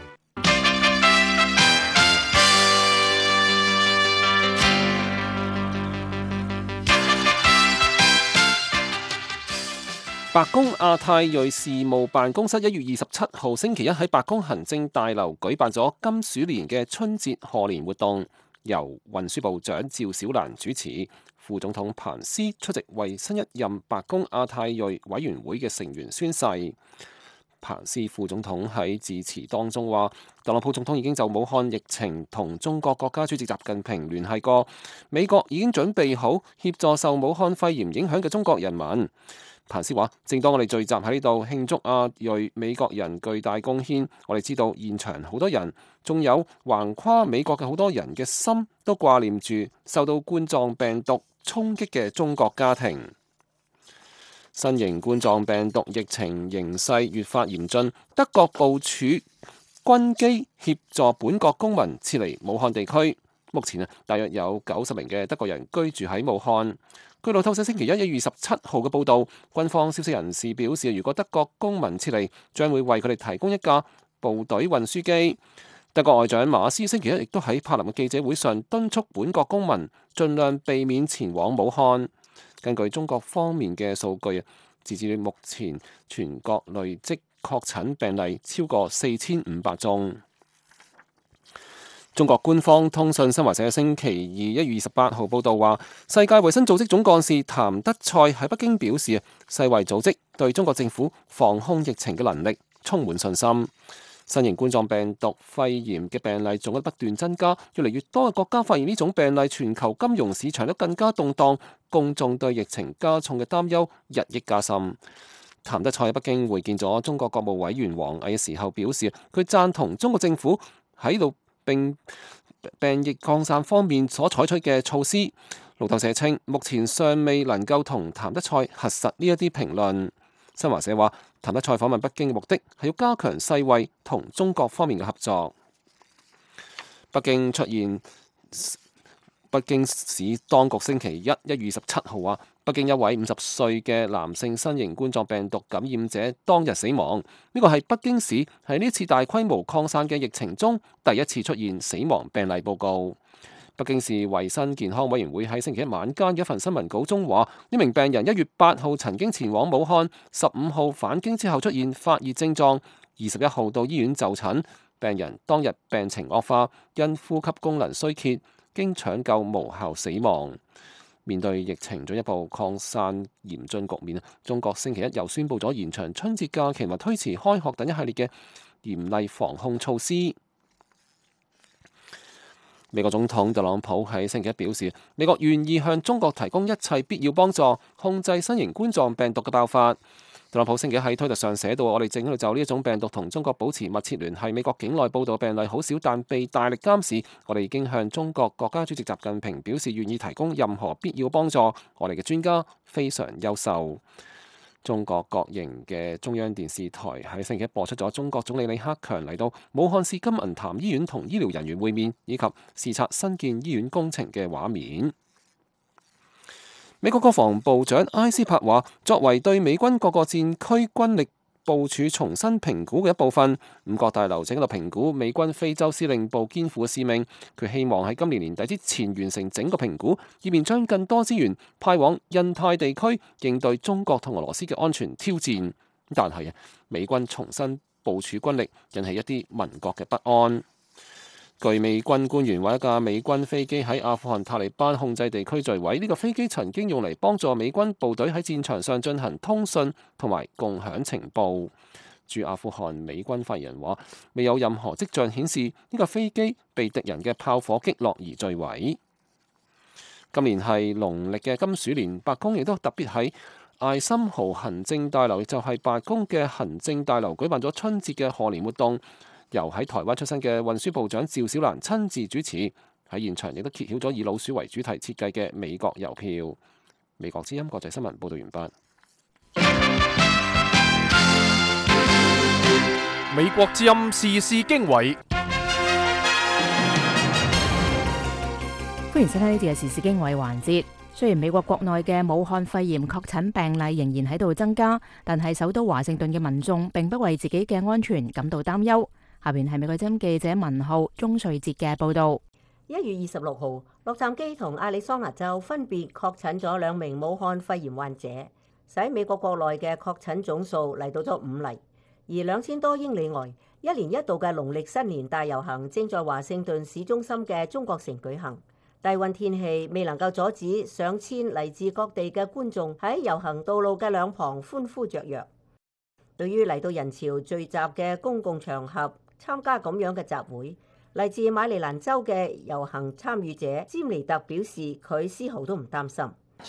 白宮亞太裔事務辦公室一月二十七號星期一喺白宮行政大樓舉辦咗金鼠年嘅春節賀年活動，由運輸部長趙小蘭主持。副總統彭斯出席為新一任白宮亞太裔委員會嘅成員宣誓。彭斯副總統喺致辭當中話，特朗普總統已經就武漢疫情同中國國家主席習近平聯繫過，美國已經準備好協助受武漢肺炎影響嘅中國人民。彭斯話：正當我哋聚集喺呢度慶祝亞裔美國人巨大貢獻，我哋知道現場好多人，仲有橫跨美國嘅好多人嘅心都掛念住受到冠狀病毒衝擊嘅中國家庭。新型冠狀病毒疫情形勢越發嚴峻，德國部署軍機協助本國公民撤離武漢地區。目前啊，大約有九十名嘅德國人居住喺武漢。據路透社星期一一月十七號嘅報導，軍方消息人士表示，如果德國公民撤離，將會為佢哋提供一架部隊運輸機。德國外長馬斯星期一亦都喺柏林嘅記者會上敦促本國公民盡量避免前往武漢。根據中國方面嘅數據，截至目前全國累積確診病例超過四千五百宗。中國官方通訊新華社星期二一月二十八號報導話，世界衛生組織總幹事譚德塞喺北京表示，世衛組織對中國政府防控疫情嘅能力充滿信心。新型冠狀病毒肺炎嘅病例仲喺不斷增加，越嚟越多嘅國家發現呢種病例，全球金融市場都更加動盪，公眾對疫情加重嘅擔憂日益加深。譚德塞喺北京會見咗中國國務委員王毅嘅時候表示，佢贊同中國政府喺度並病疫擴散方面所採取嘅措施。路透社稱，目前尚未能夠同譚德塞核實呢一啲評論。新華社話，譚德塞訪問北京嘅目的係要加強世衛同中國方面嘅合作。北京出現北京市當局星期一一月十七號話，北京一位五十歲嘅男性新型冠狀病毒感染者當日死亡。呢個係北京市喺呢次大規模擴散嘅疫情中第一次出現死亡病例報告。北京市衛生健康委員會喺星期一晚間嘅一份新聞稿中話，呢名病人一月八號曾經前往武漢，十五號返京之後出現發熱症狀，二十一號到醫院就診。病人當日病情惡化，因呼吸功能衰竭，經搶救無效死亡。面對疫情進一步擴散嚴峻局面，中國星期一又宣布咗延長春節假期同推遲開學等一系列嘅嚴厲防控措施。美國總統特朗普喺星期一表示，美國願意向中國提供一切必要幫助，控制新型冠狀病毒嘅爆發。特朗普星期一喺推特上寫到：我哋正喺度就呢一種病毒同中國保持密切聯繫。美國境內報道病例好少，但被大力監視。我哋已經向中國國家主席習近平表示願意提供任何必要幫助。我哋嘅專家非常優秀。中國國營嘅中央電視台喺星期一播出咗中國總理李克強嚟到武漢市金銀潭醫院同醫療人員會面，以及視察新建醫院工程嘅畫面。美國國防部長埃斯珀話，作為對美軍各個戰區軍力部署重新評估嘅一部分，五角大樓正喺度評估美軍非洲司令部肩負嘅使命。佢希望喺今年年底之前完成整個評估，以便將更多資源派往印太地區應對中國同俄羅斯嘅安全挑戰。但係美軍重新部署軍力引起一啲民國嘅不安。據美軍官員話，一架美軍飛機喺阿富汗塔利班控制地區墜毀。呢個飛機曾經用嚟幫助美軍部隊喺戰場上進行通訊同埋共享情報。駐阿富汗美軍發言人話，未有任何跡象顯示呢個飛機被敵人嘅炮火擊落而墜毀。今年係農曆嘅金鼠年，白宮亦都特別喺艾森豪行政大樓，亦就係白宮嘅行政大樓，舉辦咗春節嘅賀年活動，由喺台灣出身嘅運輸部長趙小蘭親自主持。喺現場亦都揭曉咗以老鼠為主題設計嘅美國郵票。美國之音國際新聞報道完畢。 美國之音時事經緯， 歡迎收聽呢節嘅時事經緯環節。雖然美國國內嘅武漢肺炎確診病例仍然喺度增加，但係首都華盛頓嘅民眾並不為自己嘅安全感到擔憂。下邊係美國之音記者文浩、鐘瑞哲嘅報道。 一月二十六號，洛杉磯同亞利桑那州分別確診咗兩名武漢肺炎患者，使美國國內嘅確診總數嚟到咗五例。而兩千多英里外，一年一度嘅農曆新年大遊行正在華盛頓市中心嘅中國城舉行。低溫天氣未能夠阻止上千嚟自各地嘅觀眾喺遊行道路嘅兩旁歡呼雀躍。對於嚟到人潮聚集嘅公共場合參加咁樣嘅集會，嚟自馬里蘭州嘅遊行參與者詹尼特表示，佢絲毫都唔擔心。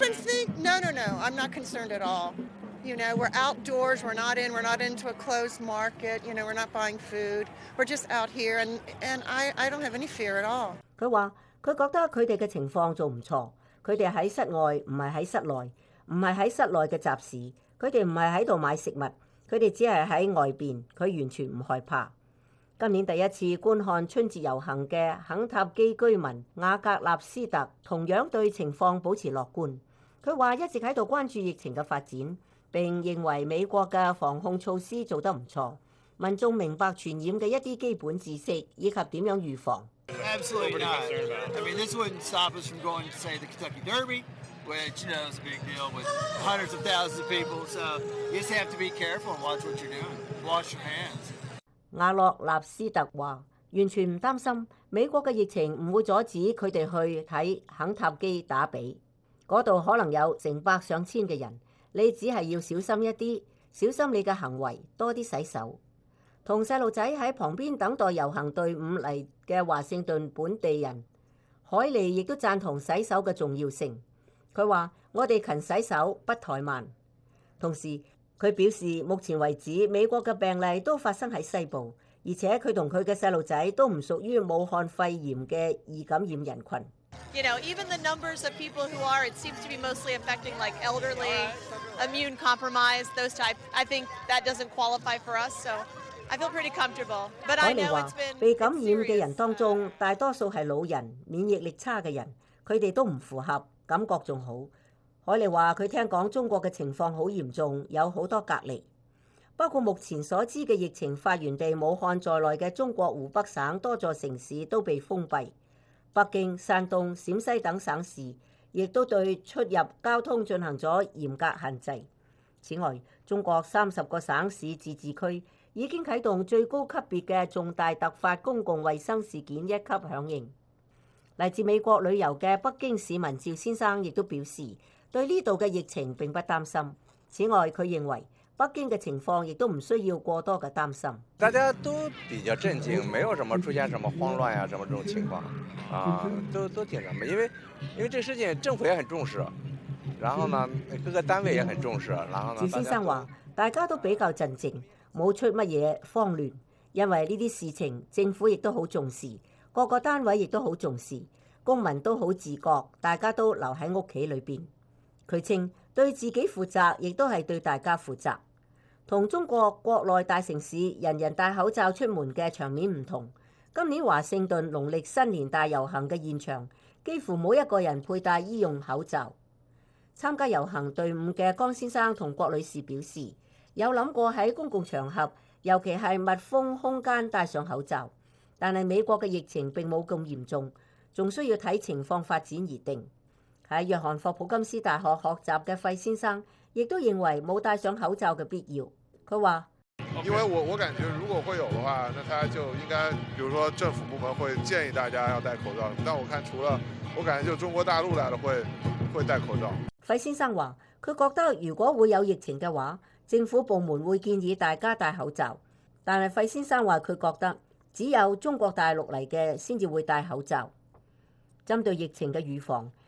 No, no, no. I'm not concerned at all. You know, we're outdoors. We're not in. We're not into a closed market. You know, we're not buying food. We're just out here, and and I I don't have any fear at all. 佢話佢覺得佢哋嘅情況做唔錯。佢哋喺室外，唔係喺室內，唔係喺室內嘅集市。佢哋唔係喺度買食物，佢哋只係喺外邊。佢完全唔害怕。今年第一次觀看春節遊行嘅肯塔基居民雅格納斯特同樣對情況保持樂觀。佢話一直喺度關注疫情嘅發展，並認為美國嘅防控措施做得唔錯，民眾明白傳染嘅一啲基本知識以及點樣預防。 Absolutely not. I mean, this wouldn't stop us from going to, say, the Kentucky Derby, which, you know, is a big deal with hundreds of thousands of people. So you just have to be careful and watch what you're doing. Wash your hands. 亞洛納斯特話：完全唔擔心美國嘅疫情唔會阻止佢哋去睇肯塔基打比，嗰度可能有成百上千嘅人，你只係要小心一啲，小心你嘅行為，多啲洗手。同細路仔喺旁邊等待遊行隊伍嚟嘅華盛頓本地人海利亦都贊同洗手嘅重要性。佢話：我哋勤洗手，不怠慢。同時，佢表示，目前為止美國嘅病例都發生喺西部，而且佢同佢嘅細路仔都唔屬於武漢肺炎嘅易感染人群。 You know, even the numbers of people who are, it seems to be mostly affecting like elderly, immune compromised, those type. I think that doesn't qualify for us, so I feel pretty comfortable. But I know it's been 被感染嘅人當中，大多數係老人、免疫力差嘅人，佢哋都唔符合，感覺仲好。海利話：佢聽講中國嘅情況好嚴重，有好多隔離，包括目前所知嘅疫情發源地武漢在內嘅中國湖北省多座城市都被封閉，北京、山東、陝西等省市亦都對出入交通進行咗嚴格限制。此外，中國三十個省市自治區已經啟動最高級別嘅重大突發公共衛生事件一級響應。嚟自美國旅遊嘅北京市民趙先生亦都表示，對呢度嘅疫情並不擔心。此外，佢認為北京嘅情況亦都唔需要過多嘅擔心。 大家都比較鎮靜，沒有什麼出現什麼慌亂啊，什麼這種情況啊，都都挺什麼，因為因為這事情政府也很重視，然後呢各個單位也很重視，然後呢。趙先生話：大家都比較鎮靜，冇出乜嘢慌亂，因為呢啲事情政府亦都好重視，各個單位亦都好重視，公民都好自覺，大家都留喺屋企裏邊。佢稱對自己負責，亦都係對大家負責。同中國國內大城市人人戴口罩出門嘅場面唔同，今年華盛頓農曆新年大遊行嘅現場，幾乎冇一個人佩戴醫用口罩。參加遊行隊伍嘅江先生同郭女士表示，有諗過喺公共場合，尤其係密封空間戴上口罩，但係美國嘅疫情並冇咁嚴重，仲需要睇情況發展而定。喺約翰霍普金斯大學學習嘅費先生亦都認為冇戴上口罩嘅必要。佢話： 因為我我感覺如果會有嘅話，那他就應該，比如說政府部門會建議大家要戴口罩。但我看除了，我感覺就中國大陸來的會會戴口罩。 費先生話：佢覺得如果會有疫情嘅話，政府部門會建議大家戴口罩。但係費先生話佢覺得只有中國大陸嚟嘅先至會戴口罩。針對疫情嘅預防，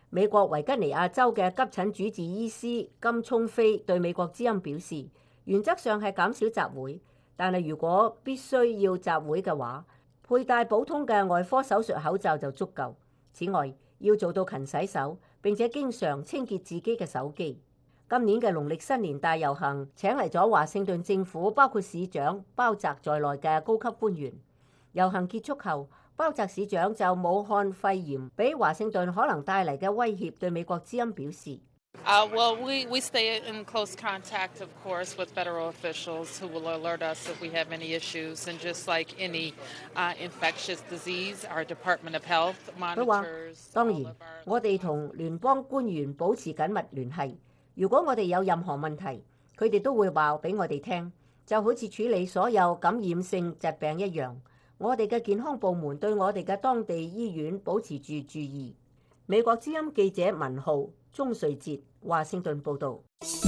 美國維吉尼亞州嘅急診主治醫師金聰飛對美國之音表示，原則上係減少集會，但係如果必須要集會嘅話，佩戴普通嘅外科手術口罩就足夠。此外，要做到勤洗手，並且經常清潔自己嘅手機。今年嘅農曆新年大遊行請嚟咗華盛頓政府包括市長鮑澤在內嘅高級官員。遊行結束後，鮑澤市長就武漢肺炎俾華盛頓可能帶嚟嘅威脅對美國之音表示。 Uh, well, we, we stay in close contact, of course, with federal officials who will alert us if we have any issues. And just like any uh, infectious disease, our Department of Health monitors. 佢話：當然，我哋同聯邦官員保持緊密聯繫。如果我哋有任何問題，佢哋都會話俾我哋聽，就好似處理所有感染性疾病一樣。我哋嘅健康部門對我哋嘅當地醫院保持住注意。美國之音記者文浩、鍾瑞哲，華盛頓報導。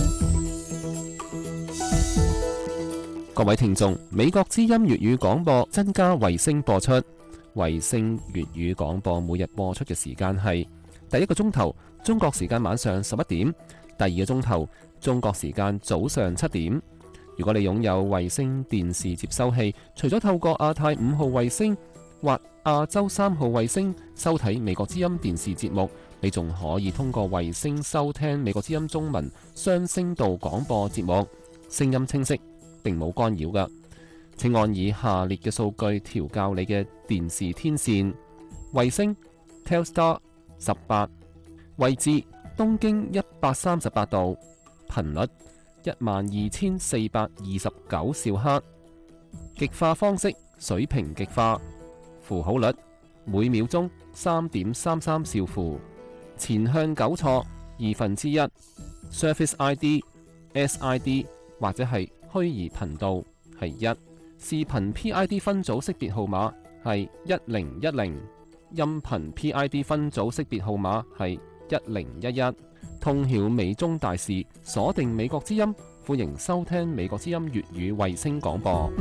各位聽眾，美國之音粵語廣播增加衛星播出。衛星粵語廣播每日播出嘅時間係第一個鐘頭中國時間晚上十一點，第二個鐘頭中國時間早上七點。如果你擁有衛星電視接收器，除咗透過亞太五號衛星或亞洲三號衛星收睇美國之音電視節目，你仲可以通過衛星收聽美國之音中文雙聲道廣播節目，聲音清晰，並冇干擾㗎。請按以下列嘅數據調校你嘅電視天線：衛星 Telstar 十八，位置東經一百三十八度，頻率一萬二千四百二十九兆赫，極化方式水平極化，符號率每秒鐘三點三三兆符，前向糾錯二分之一 ，Service I D、S I D 或者係虛擬頻道係一，視頻 P I D 分組識別號碼係一零一零，音頻 P I D 分組識別號碼係一零一一。通曉美中大事，鎖定美國之音，歡迎收聽美國之音粵語衛星廣播。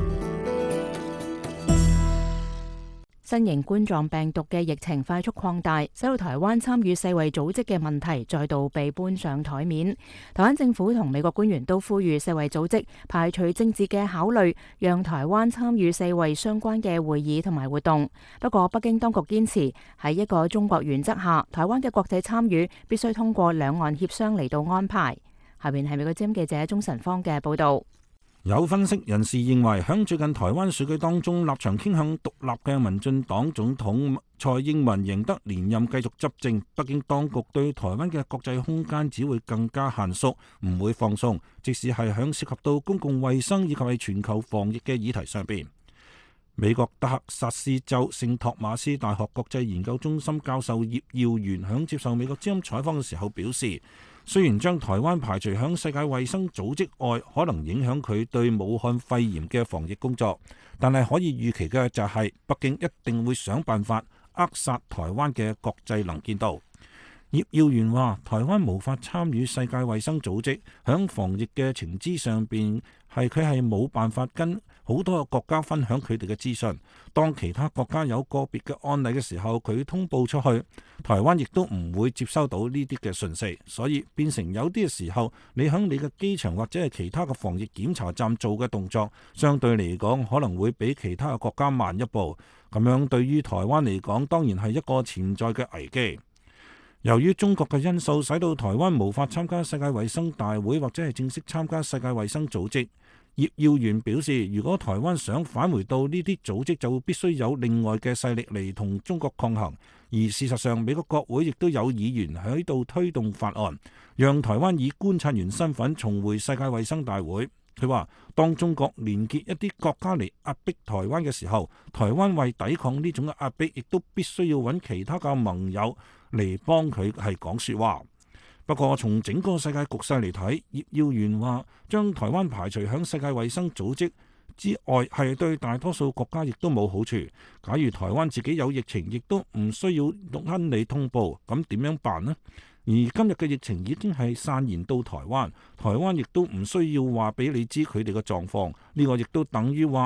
新型冠狀病毒嘅疫情快速擴大，使到台灣參與世衛組織嘅問題再度被搬上台面。台灣政府同美國官員都呼籲世衛組織排除政治嘅考慮，讓台灣參與世衛相關嘅會議同埋活動。不過，北京當局堅持喺一個中國原則下，台灣嘅國際參與必須通過兩岸協商嚟到安排。下邊係美國之音記者鍾晨芳嘅報導。 有分析人士認為，響最近台灣選舉當中，立場傾向獨立嘅民進黨總統蔡英文贏得連任，繼續執政，北京當局對台灣嘅國際空間只會更加限縮，唔會放鬆。即使係響涉及到公共衛生以及係全球防疫嘅議題上邊，美國德克薩斯州聖托馬斯大學國際研究中心教授葉耀元響接受美國之音採訪嘅時候表示，雖然將台灣排除響世界衛生組織外，可能影響佢對武漢肺炎嘅防疫工作，但係可以預期嘅就係北京一定會想辦法扼殺台灣嘅國際能見度。葉耀元話：台灣無法參與世界衛生組織，響防疫嘅情資上邊係佢係冇辦法跟好多個國家分享佢哋嘅資訊。當其他國家有個別嘅案例嘅時候，佢通報出去，台灣亦都唔會接收到呢啲嘅訊息，所以變成有啲嘅時候，你響你嘅機場或者係其他嘅防疫檢查站做嘅動作，相對嚟講可能會比其他嘅國家慢一步。咁樣對於台灣嚟講，當然係一個潛在嘅危機。由於中國嘅因素，使到台灣無法參加世界衛生大會或者係正式參加世界衛生組織。葉耀元表示，如果台灣想返回到呢啲組織，就必須有另外嘅勢力嚟同中國抗衡。而事實上，美國國會亦都有議員喺度推動法案，讓台灣以觀察員身份重回世界衛生大會。佢話，當中國連結一啲國家嚟壓迫台灣嘅時候，台灣為抵抗呢種嘅壓迫，亦都必須要揾其他嘅盟友嚟幫佢係講說話。不過從整個世界局勢嚟睇，葉耀元話將台灣排除響世界衛生組織之外，係對大多數國家亦都冇好處。假如台灣自己有疫情，亦都唔需要跟你通報，咁點樣辦呢？而今日嘅疫情已經係蔓延到台灣，台灣亦都唔需要話俾你知佢哋嘅狀況。呢個亦都等於話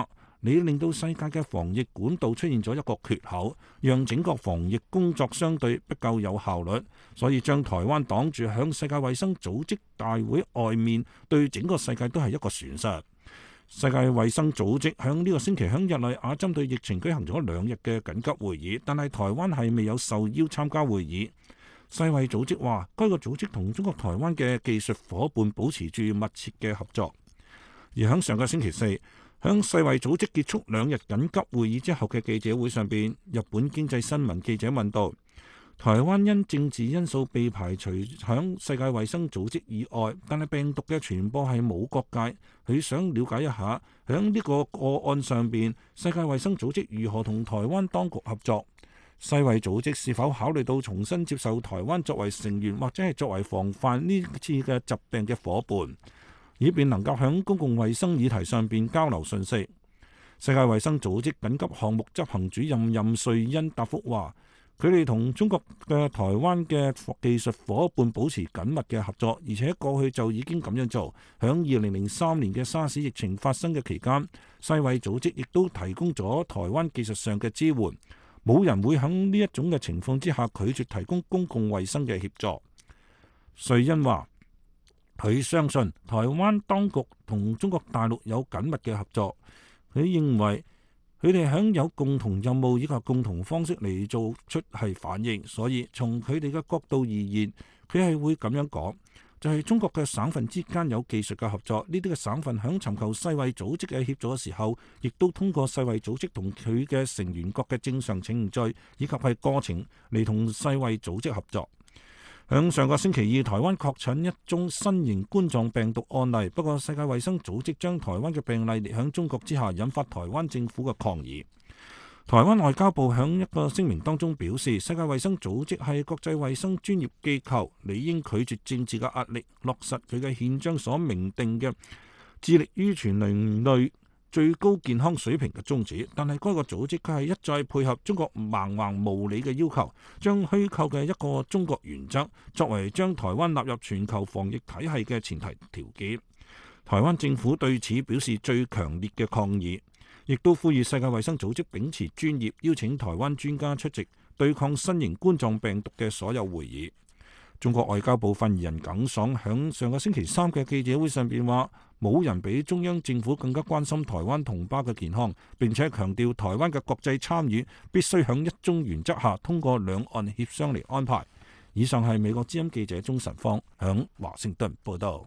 你令到世界嘅防疫管道出現咗一個缺口，讓整個防疫工作相對不夠有效率，所以將台灣擋住響世界衛生組織大會外面，對整個世界都係一個損失。世界衛生組織響呢個星期響日內瓦針對疫情舉行咗兩日嘅緊急會議，但係台灣係未有受邀參加會議。世衛組織話，該個組織同中國台灣嘅技術夥伴保持住密切嘅合作。而響上個星期四，響世衛組織結束兩日緊急會議之後嘅記者會上邊，日本經濟新聞記者問道：台灣因政治因素被排除響世界衛生組織以外，但係病毒嘅傳播係冇國界。佢想了解一下響呢個個案上邊，世界衛生組織如何同台灣當局合作？世衛組織是否考慮到重新接受台灣作為成員，或者係作為防範呢次嘅疾病嘅夥伴，以便能夠響公共衛生議題上邊交流信息？世界衛生組織緊急項目執行主任任瑞恩答覆話，佢哋同中國嘅台灣嘅技術夥伴保持緊密嘅合作，而且過去就已經咁樣做。響二零零三年嘅沙士疫情發生嘅期間，世衛組織亦都提供咗台灣技術上嘅支援。冇人會喺呢一種嘅情況之下拒絕提供公共衛生嘅協助。瑞恩話，佢相信台灣當局同中國大陸有緊密嘅合作。佢認為佢哋享有共同任務以及共同方式嚟做出係反應，所以從佢哋嘅角度而言，佢係會咁樣講，就係、是、中國嘅省份之間有技術嘅合作，呢啲嘅省份響尋求世衛組織嘅協助嘅時候，亦都通過世衛組織同佢嘅成員國嘅正常程序以及係過程嚟同世衛組織合作。響上個星期二，台灣確診一宗新型冠狀病毒案例，不過世界衛生組織將台灣嘅病例列響中國之下，引發台灣政府嘅抗議。台灣外交部響一個聲明當中表示，世界衛生組織係國際衛生專業機構，理應拒絕政治嘅壓力，落實佢嘅憲章所明定嘅致力於全人類最高健康水平嘅宗旨。但係該個組織佢係一再配合中國蠻橫無理嘅要求，將虛構嘅一個中國原則作為將台灣納入全球防疫體系嘅前提條件。台灣政府對此表示最強烈嘅抗議，亦都呼籲世界衛生組織秉持專業，邀請台灣專家出席對抗新型冠狀病毒嘅所有會議。中國外交部發言人耿爽響上個星期三嘅記者會上邊話，冇人比中央政府更加關心台灣同胞嘅健康，並且強調台灣嘅國際參與必須響一中原則下通過兩岸協商嚟安排。以上係美國之音記者鍾晨芳響華盛頓報道。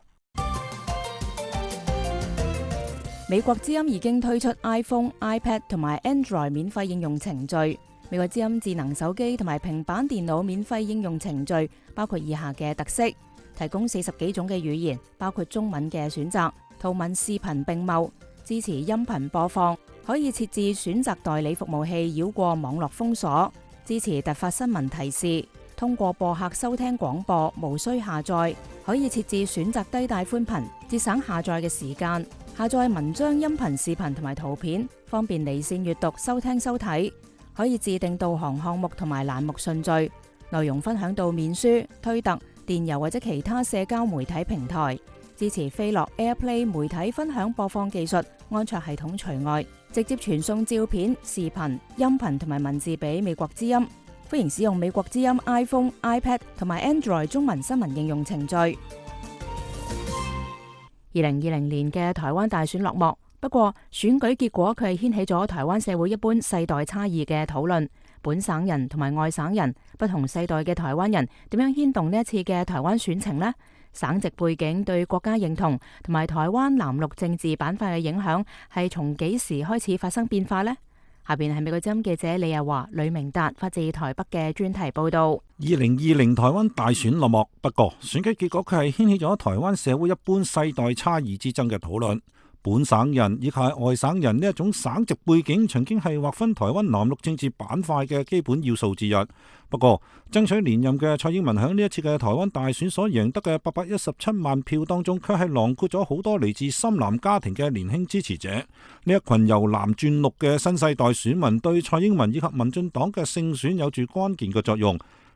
美國之音已經推出 iPhone、iPad 同埋 Android 免費應用程序。美國之音智能手機同埋平板電腦免費應用程序包括以下嘅特色：提供四十幾種嘅語言，包括中文嘅選擇，圖文視頻並茂，支持音頻播放，可以設置選擇代理服務器繞過網絡封鎖，支持突發新聞提示，通過播客收聽廣播，無需下載，可以設置選擇低帶寬頻，節省下載嘅時間，下載文章、音頻、視頻同埋圖片，方便離線閱讀、收聽、收睇。可以自定導航項目同埋欄目順序，內容分享到面書、推特、電郵或者其他社交媒體平台。支持飛樂 AirPlay 媒體分享播放技術，安卓系統除外，直接傳送照片、視頻、音頻同埋文字俾美國之音。歡迎使用美國之音 iPhone、iPad 同埋 Android 中文新聞應用程序。二零二零年嘅台灣大選落幕。不過選舉結果佢係掀起咗台灣社會一般世代差異嘅討論，本省人同埋外省人不同世代嘅台灣人點樣牽動呢一次嘅台灣選情呢？省籍背景對國家認同同埋台灣藍綠政治板塊嘅影響係從幾時開始發生變化呢？下邊係美國之音記者李日華、呂明達發自台北嘅專題報道。 二零二零台灣大選落幕，不過選舉結果佢係掀起咗台灣社會一般世代差異之爭嘅討論。本省人以及外省人呢一種省籍背景，曾經係劃分台灣藍綠政治板塊嘅基本要素之一。不過，爭取連任嘅蔡英文喺呢一次嘅台灣大選所贏得嘅八百一十七萬票當中，卻係囊括咗好多嚟自深藍家庭嘅年輕支持者。呢一群由藍轉綠嘅新世代選民，對蔡英文以及民進黨嘅勝選有住關鍵嘅作用。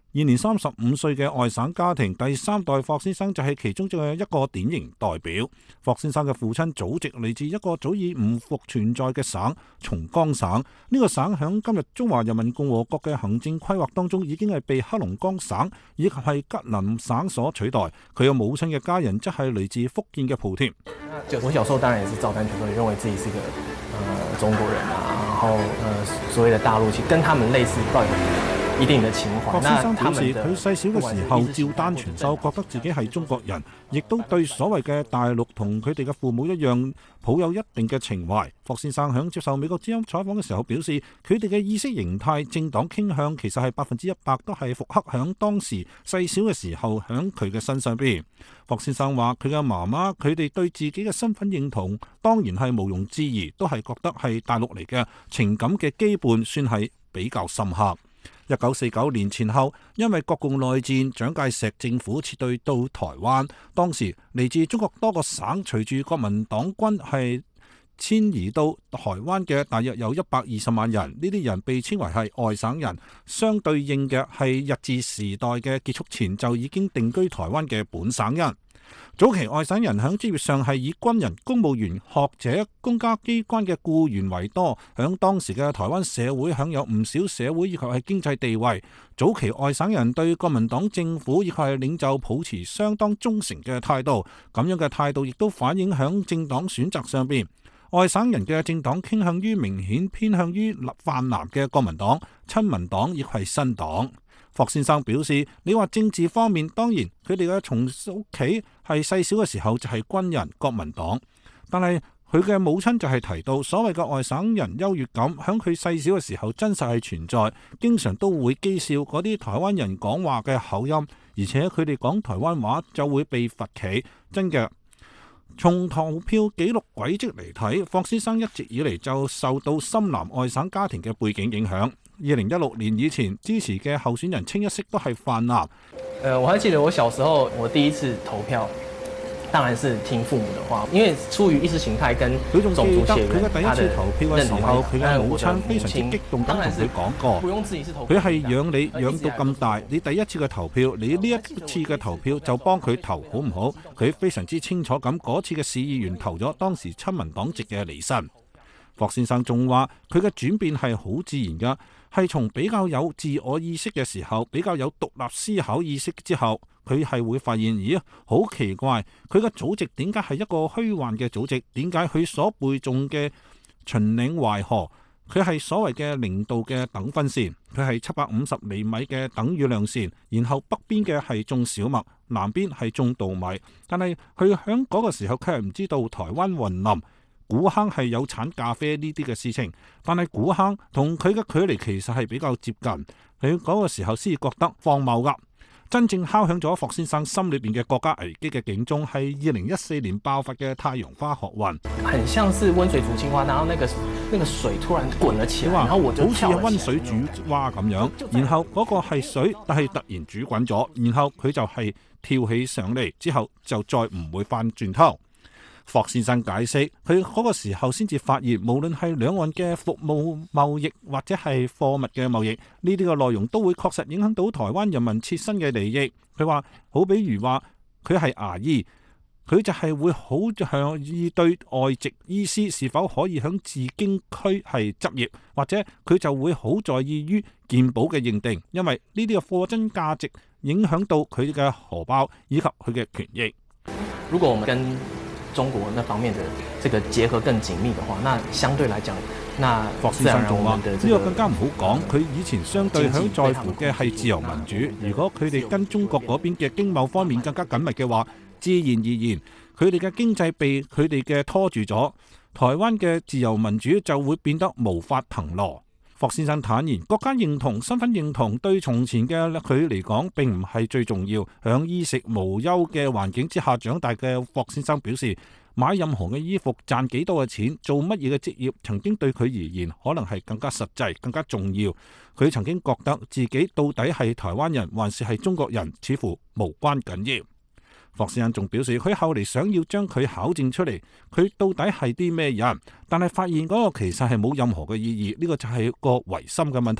現年三十五歲嘅外省家庭第三代霍先生就係其中嘅一個典型代表。霍先生嘅父親祖籍嚟自一個早已唔復存在嘅省松江省，呢、這個省響今日中華人民共和國嘅行政規劃當中已經係被黑龍江省以及係吉林省所取代。佢嘅母親嘅家人則係嚟自福建嘅莆田。 我小時候當然也是照單全收，認為自己是個、呃、中國人啊，然後、呃、所謂的大陸其實跟他們類似，到有一定的情懷。 霍先生表示，佢細小嘅時候照單全收，覺得自己係中國人，亦都對所謂嘅大陸同佢哋嘅父母一樣，抱有一定嘅情懷。霍先生響接受美國之音採訪嘅時候表示，佢哋嘅意識形態、政黨傾向其實係百分之一百都係復刻響當時細小嘅時候響佢嘅身上邊。霍先生話：佢嘅媽媽，佢哋對自己嘅身份認同當然係毋庸置疑，都係覺得係大陸嚟嘅，情感嘅羈絆算係比較深刻。一九四九年前後，因為國共內戰，蔣介石政府撤退到台灣。當時嚟自中國多個省，隨住國民黨軍係遷移到台灣嘅，大約有一百二十萬人。呢啲人被稱為係外省人，相對應嘅係日治時代嘅結束前就已經定居台灣嘅本省人。早期外省人喺職業上係以軍人、公務員、學者、公家機關嘅僱員為多，響當時嘅台灣社會享有唔少社會以及係經濟地位。早期外省人對國民黨政府以及係領袖抱持相當忠誠嘅態度，咁樣嘅態度亦都反映響政黨選擇上邊。外省人嘅政黨傾向於明顯偏向於泛藍嘅國民黨、親民黨亦係新黨。霍先生表示，你話政治方面，當然佢哋嘅從屋企係細小嘅時候就係軍人、國民黨，但係佢嘅母親就係提到所謂嘅外省人優越感，響佢細小嘅時候真實係存在，經常都會譏笑嗰啲台灣人講話嘅口音，而且佢哋講台灣話就會被罰企，真嘅。從投票記錄軌跡嚟睇，霍先生一直以嚟就受到深藍外省家庭嘅背景影響。二零一六年以前支持嘅候選人清一色都係泛藍。 呃，我還記得我小時候，我第一次投票，當然是聽父母的話，因為出於意識形態跟種族血緣，佢嘅第一次投票嘅時候，佢嘅母親非常之激動咁同佢講過，佢係養你養到咁大，你第一次嘅投票，你呢一次嘅投票就幫佢投好唔好？佢非常之清楚咁，嗰次嘅市議員投咗當時親民黨籍嘅李新。霍先生仲話，佢嘅轉變係好自然噶。係從比較有自我意識嘅時候，比較有獨立思考意識之後，佢係會發現，咦，好奇怪，佢嘅祖籍點解係一個虛幻嘅祖籍？點解佢所背誦嘅秦嶺淮河，佢係所謂嘅零度嘅等分線，佢係七百五十厘米嘅等雨量線，然後北邊嘅係種小麥，南邊係種稻米。但係佢響嗰個時候，佢係唔知道台灣雲林古坑係有產咖啡呢啲嘅事情，但係古坑同佢嘅距離其實係比較接近，佢嗰個時候先覺得荒謬噶。真正敲響咗霍先生心裏邊嘅國家危機嘅警鐘，係二零一四年爆發嘅太陽花學運，很像是溫水煮青蛙，然後那個那個水突然滾了起來，然後我就好似溫水煮蛙咁樣，然後嗰個係水，但係突然煮滾咗，然後佢就係跳起上嚟，之後就再唔會翻轉頭。霍先生解釋，佢嗰個時候先至發現，無論係兩岸嘅服務貿易或者係貨物嘅貿易，呢啲嘅內容都會確實影響到台灣人民切身嘅利益。佢話，好比如話佢係牙醫，佢就係會好向意對外籍醫師是否可以響自經區係執業，或者佢就會好在意於健保嘅認定，因為呢啲嘅貨真價值影響到佢嘅荷包以及佢嘅權益。 如果我們跟中國那方面的這個結合更緊密的話，那相對來講，那霍先生仲話呢個更加唔好講。佢以前相對響在乎嘅係自由民主，如果佢哋跟中國嗰邊嘅經貿方面更加緊密嘅話，自然而然佢哋嘅經濟被佢哋嘅拖住咗，台灣嘅自由民主就會變得無法騰挪。霍先生坦言，國家認同、身份認同對從前嘅佢嚟講並唔係最重要。響衣食無憂嘅環境之下長大嘅霍先生表示，買任何嘅衣服、賺幾多嘅錢、做乜嘢嘅職業，曾經對佢而言可能係更加實際、更加重要。佢曾經覺得自己到底係台灣人還是係中國人，似乎無關緊要。霍先生仲表示，佢後嚟想要將佢考證出嚟，佢到底係啲咩人，但係發現嗰個其實係冇任何嘅意義，呢個就係個唯心嘅問題。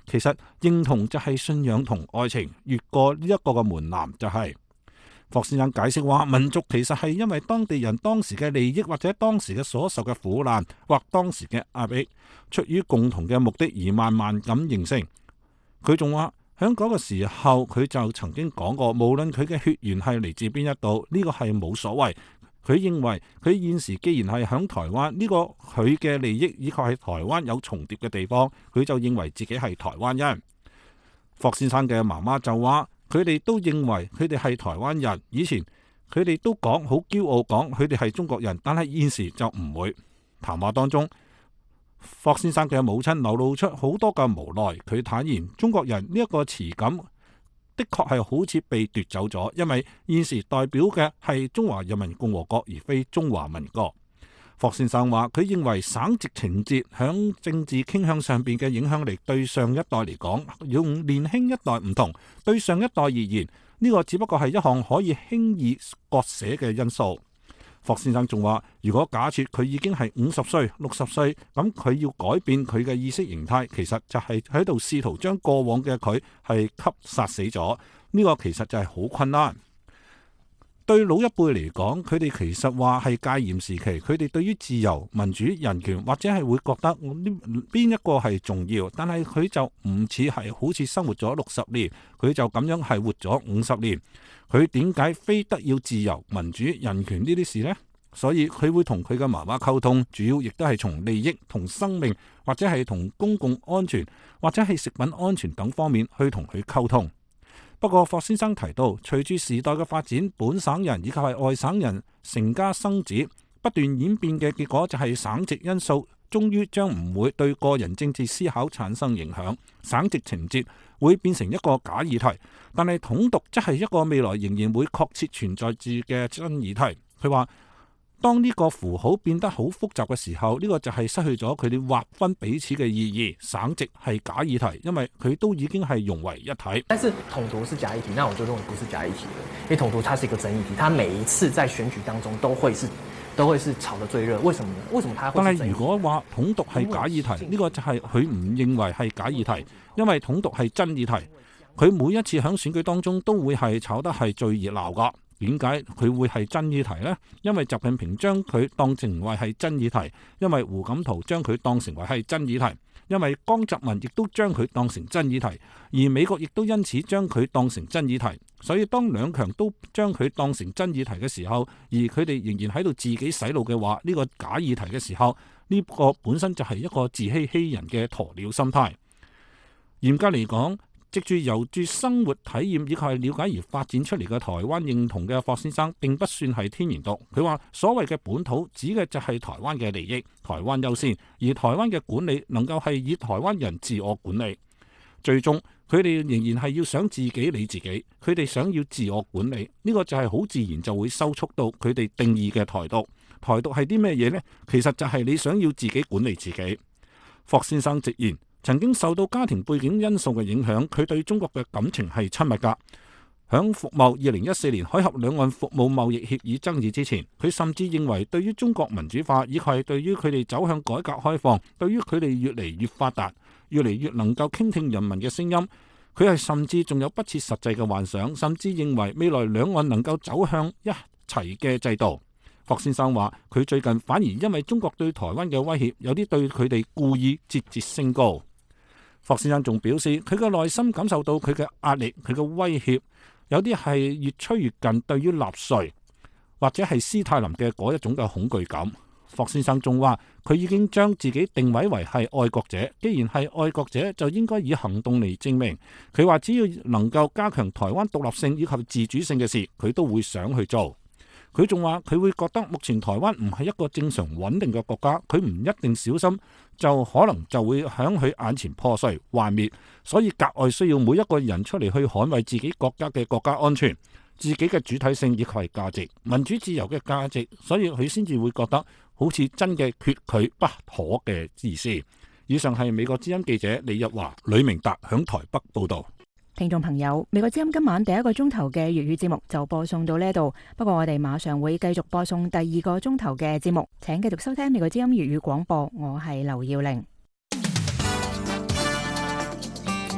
其實認同就係信仰同愛情，越過呢一個嘅門檻就係、是。霍先生解釋話，民族其實係因為當地人當時嘅利益或者當時嘅所受嘅苦難或當時嘅壓迫，出於共同嘅目的而慢慢咁形成。佢仲話喺嗰個時候，佢就曾經講過，無論佢嘅血緣係嚟自邊一度，呢、這個係冇所謂。佢認為佢現時既然係喺台灣，呢、這個佢嘅利益以及係台灣有重疊嘅地方，佢就認為自己係台灣人。霍先生嘅媽媽就話，佢哋都認為佢哋係台灣人，以前佢哋都講好驕傲講佢哋係中國人，但係現時就唔會。談話當中，霍先生嘅母親流露出好多嘅無奈，佢坦言中國人呢一個詞感的確係好似被奪走咗，因為現時代表嘅係中華人民共和國而非中華民國。霍先生話，佢認為省籍情節響政治傾向上邊嘅影響力對上一代嚟講，用年輕一代唔同，對上一代而言，呢個只不過係一項可以輕易割捨嘅因素。霍先生仲話，如果假設佢已經係五十歲、六十歲，咁佢要改變佢嘅意識形態，其實就係喺度試圖將過往嘅佢係給殺死咗。呢個其實就係好困難。對老一輩嚟講，佢哋其實話係戒嚴時期，佢哋對於自由、民主、人權或者係會覺得呢邊一個係重要，但係佢就唔似係好似生活咗六十年，佢就咁樣係活咗五十年。佢點解非得要自由、民主、人權呢啲事呢？所以佢會同佢嘅媽媽溝通，主要亦都係從利益同生命，或者係同公共安全，或者係食品安全等方面去同佢溝通。不過霍先生提到，隨住時代嘅發展，本省人以及係外省人成家生子，不斷演變嘅結果就係省籍因素終於將唔會對個人政治思考產生影響，省籍情節會變成一個假議題，但係統獨則係一個未來仍然會確切存在住嘅真議題。佢話，當呢個符號變得好複雜嘅時候，呢、這個就係失去咗佢哋劃分彼此嘅意義。省籍係假議題，因為佢都已經係融為一體。 但是統獨是假議題，那我就認為不是假議題了，因為統獨它是一個爭議題，它每一次在選舉當中都會是都會是炒得最熱。為什麼呢？為什麼它會？ 但係如果話統獨係假議題，呢、這個就係佢唔認為係假議題，因為統獨係真議題。佢每一次喺選舉當中都會係炒得係最熱鬧噶。點解佢會係真議題呢？因為習近平將佢當成為係真議題，因為胡錦濤將佢當成為係真議題，因為江澤民亦都將佢當成真議題，而美國亦都因此將佢當成真議題。所以當兩強都將佢當成真議題嘅時候，而佢哋仍然喺度自己洗腦嘅話，呢個假議題嘅時候，呢個本身就係一個自欺欺人嘅鴕鳥心態。嚴格嚟講，藉住由住生活體驗以及係了解而發展出嚟嘅台灣認同嘅霍先生並不算係天然獨。佢話所謂嘅本土指嘅就係台灣嘅利益，台灣優先，而台灣嘅管理能夠係以台灣人自我管理。最終佢哋仍然係要想自己理自己，佢哋想要自我管理，呢個就係好自然就會收束到佢哋定義嘅台獨。台獨係啲咩嘢呢？其實就係你想要自己管理自己。霍先生直言，曾經受到家庭背景因素嘅影響，佢對中國嘅感情係親密㗎。響服貿二零一四年海峽兩岸服務貿易協議爭議之前，佢甚至認為對於中國民主化，以及係對於佢哋走向改革開放，對於佢哋越嚟越發達，越嚟越能夠傾聽人民嘅聲音，佢係甚至仲有不切實際嘅幻想，甚至認為未來兩岸能夠走向一齊嘅制度。霍先生話，佢最近反而因為中國對台灣嘅威脅，有啲對佢哋故意節節升高。霍先生仲表示，佢嘅內心感受到佢嘅壓力，佢嘅威脅，有啲係越趨越近對於納粹或者係斯泰林嘅嗰一種嘅恐懼感。霍先生仲話，佢已經將自己定位為係愛國者，既然係愛國者，就應該以行動嚟證明。佢話只要能夠加強台灣獨立性以及自主性嘅事，佢都會想去做。佢仲話佢會覺得目前台灣唔係一個正常穩定嘅國家，佢唔一定小心就可能就會響佢眼前破碎幻滅，所以格外需要每一個人出嚟去捍衛自己國家嘅國家安全、自己嘅主體性以及係價值、民主自由嘅價值，所以佢先至會覺得好似真嘅缺佢不可嘅意思。以上係美國之音記者李日華、呂明達響台北報道。 聽眾朋友，美國之音今晚第一個鐘頭嘅粵語節目就播送到呢度，不過我哋馬上會繼續播送第二個鐘頭嘅節目，請繼續收聽美國之音粵語廣播，我係劉耀玲。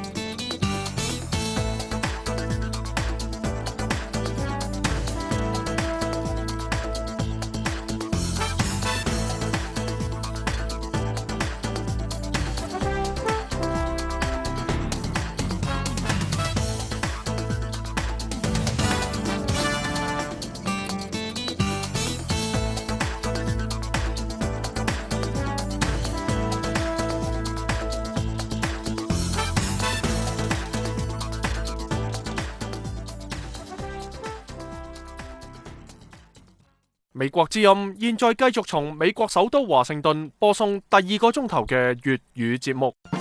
美國之音現在繼續從美國首都華盛頓播送第二個鐘頭嘅粵語節目。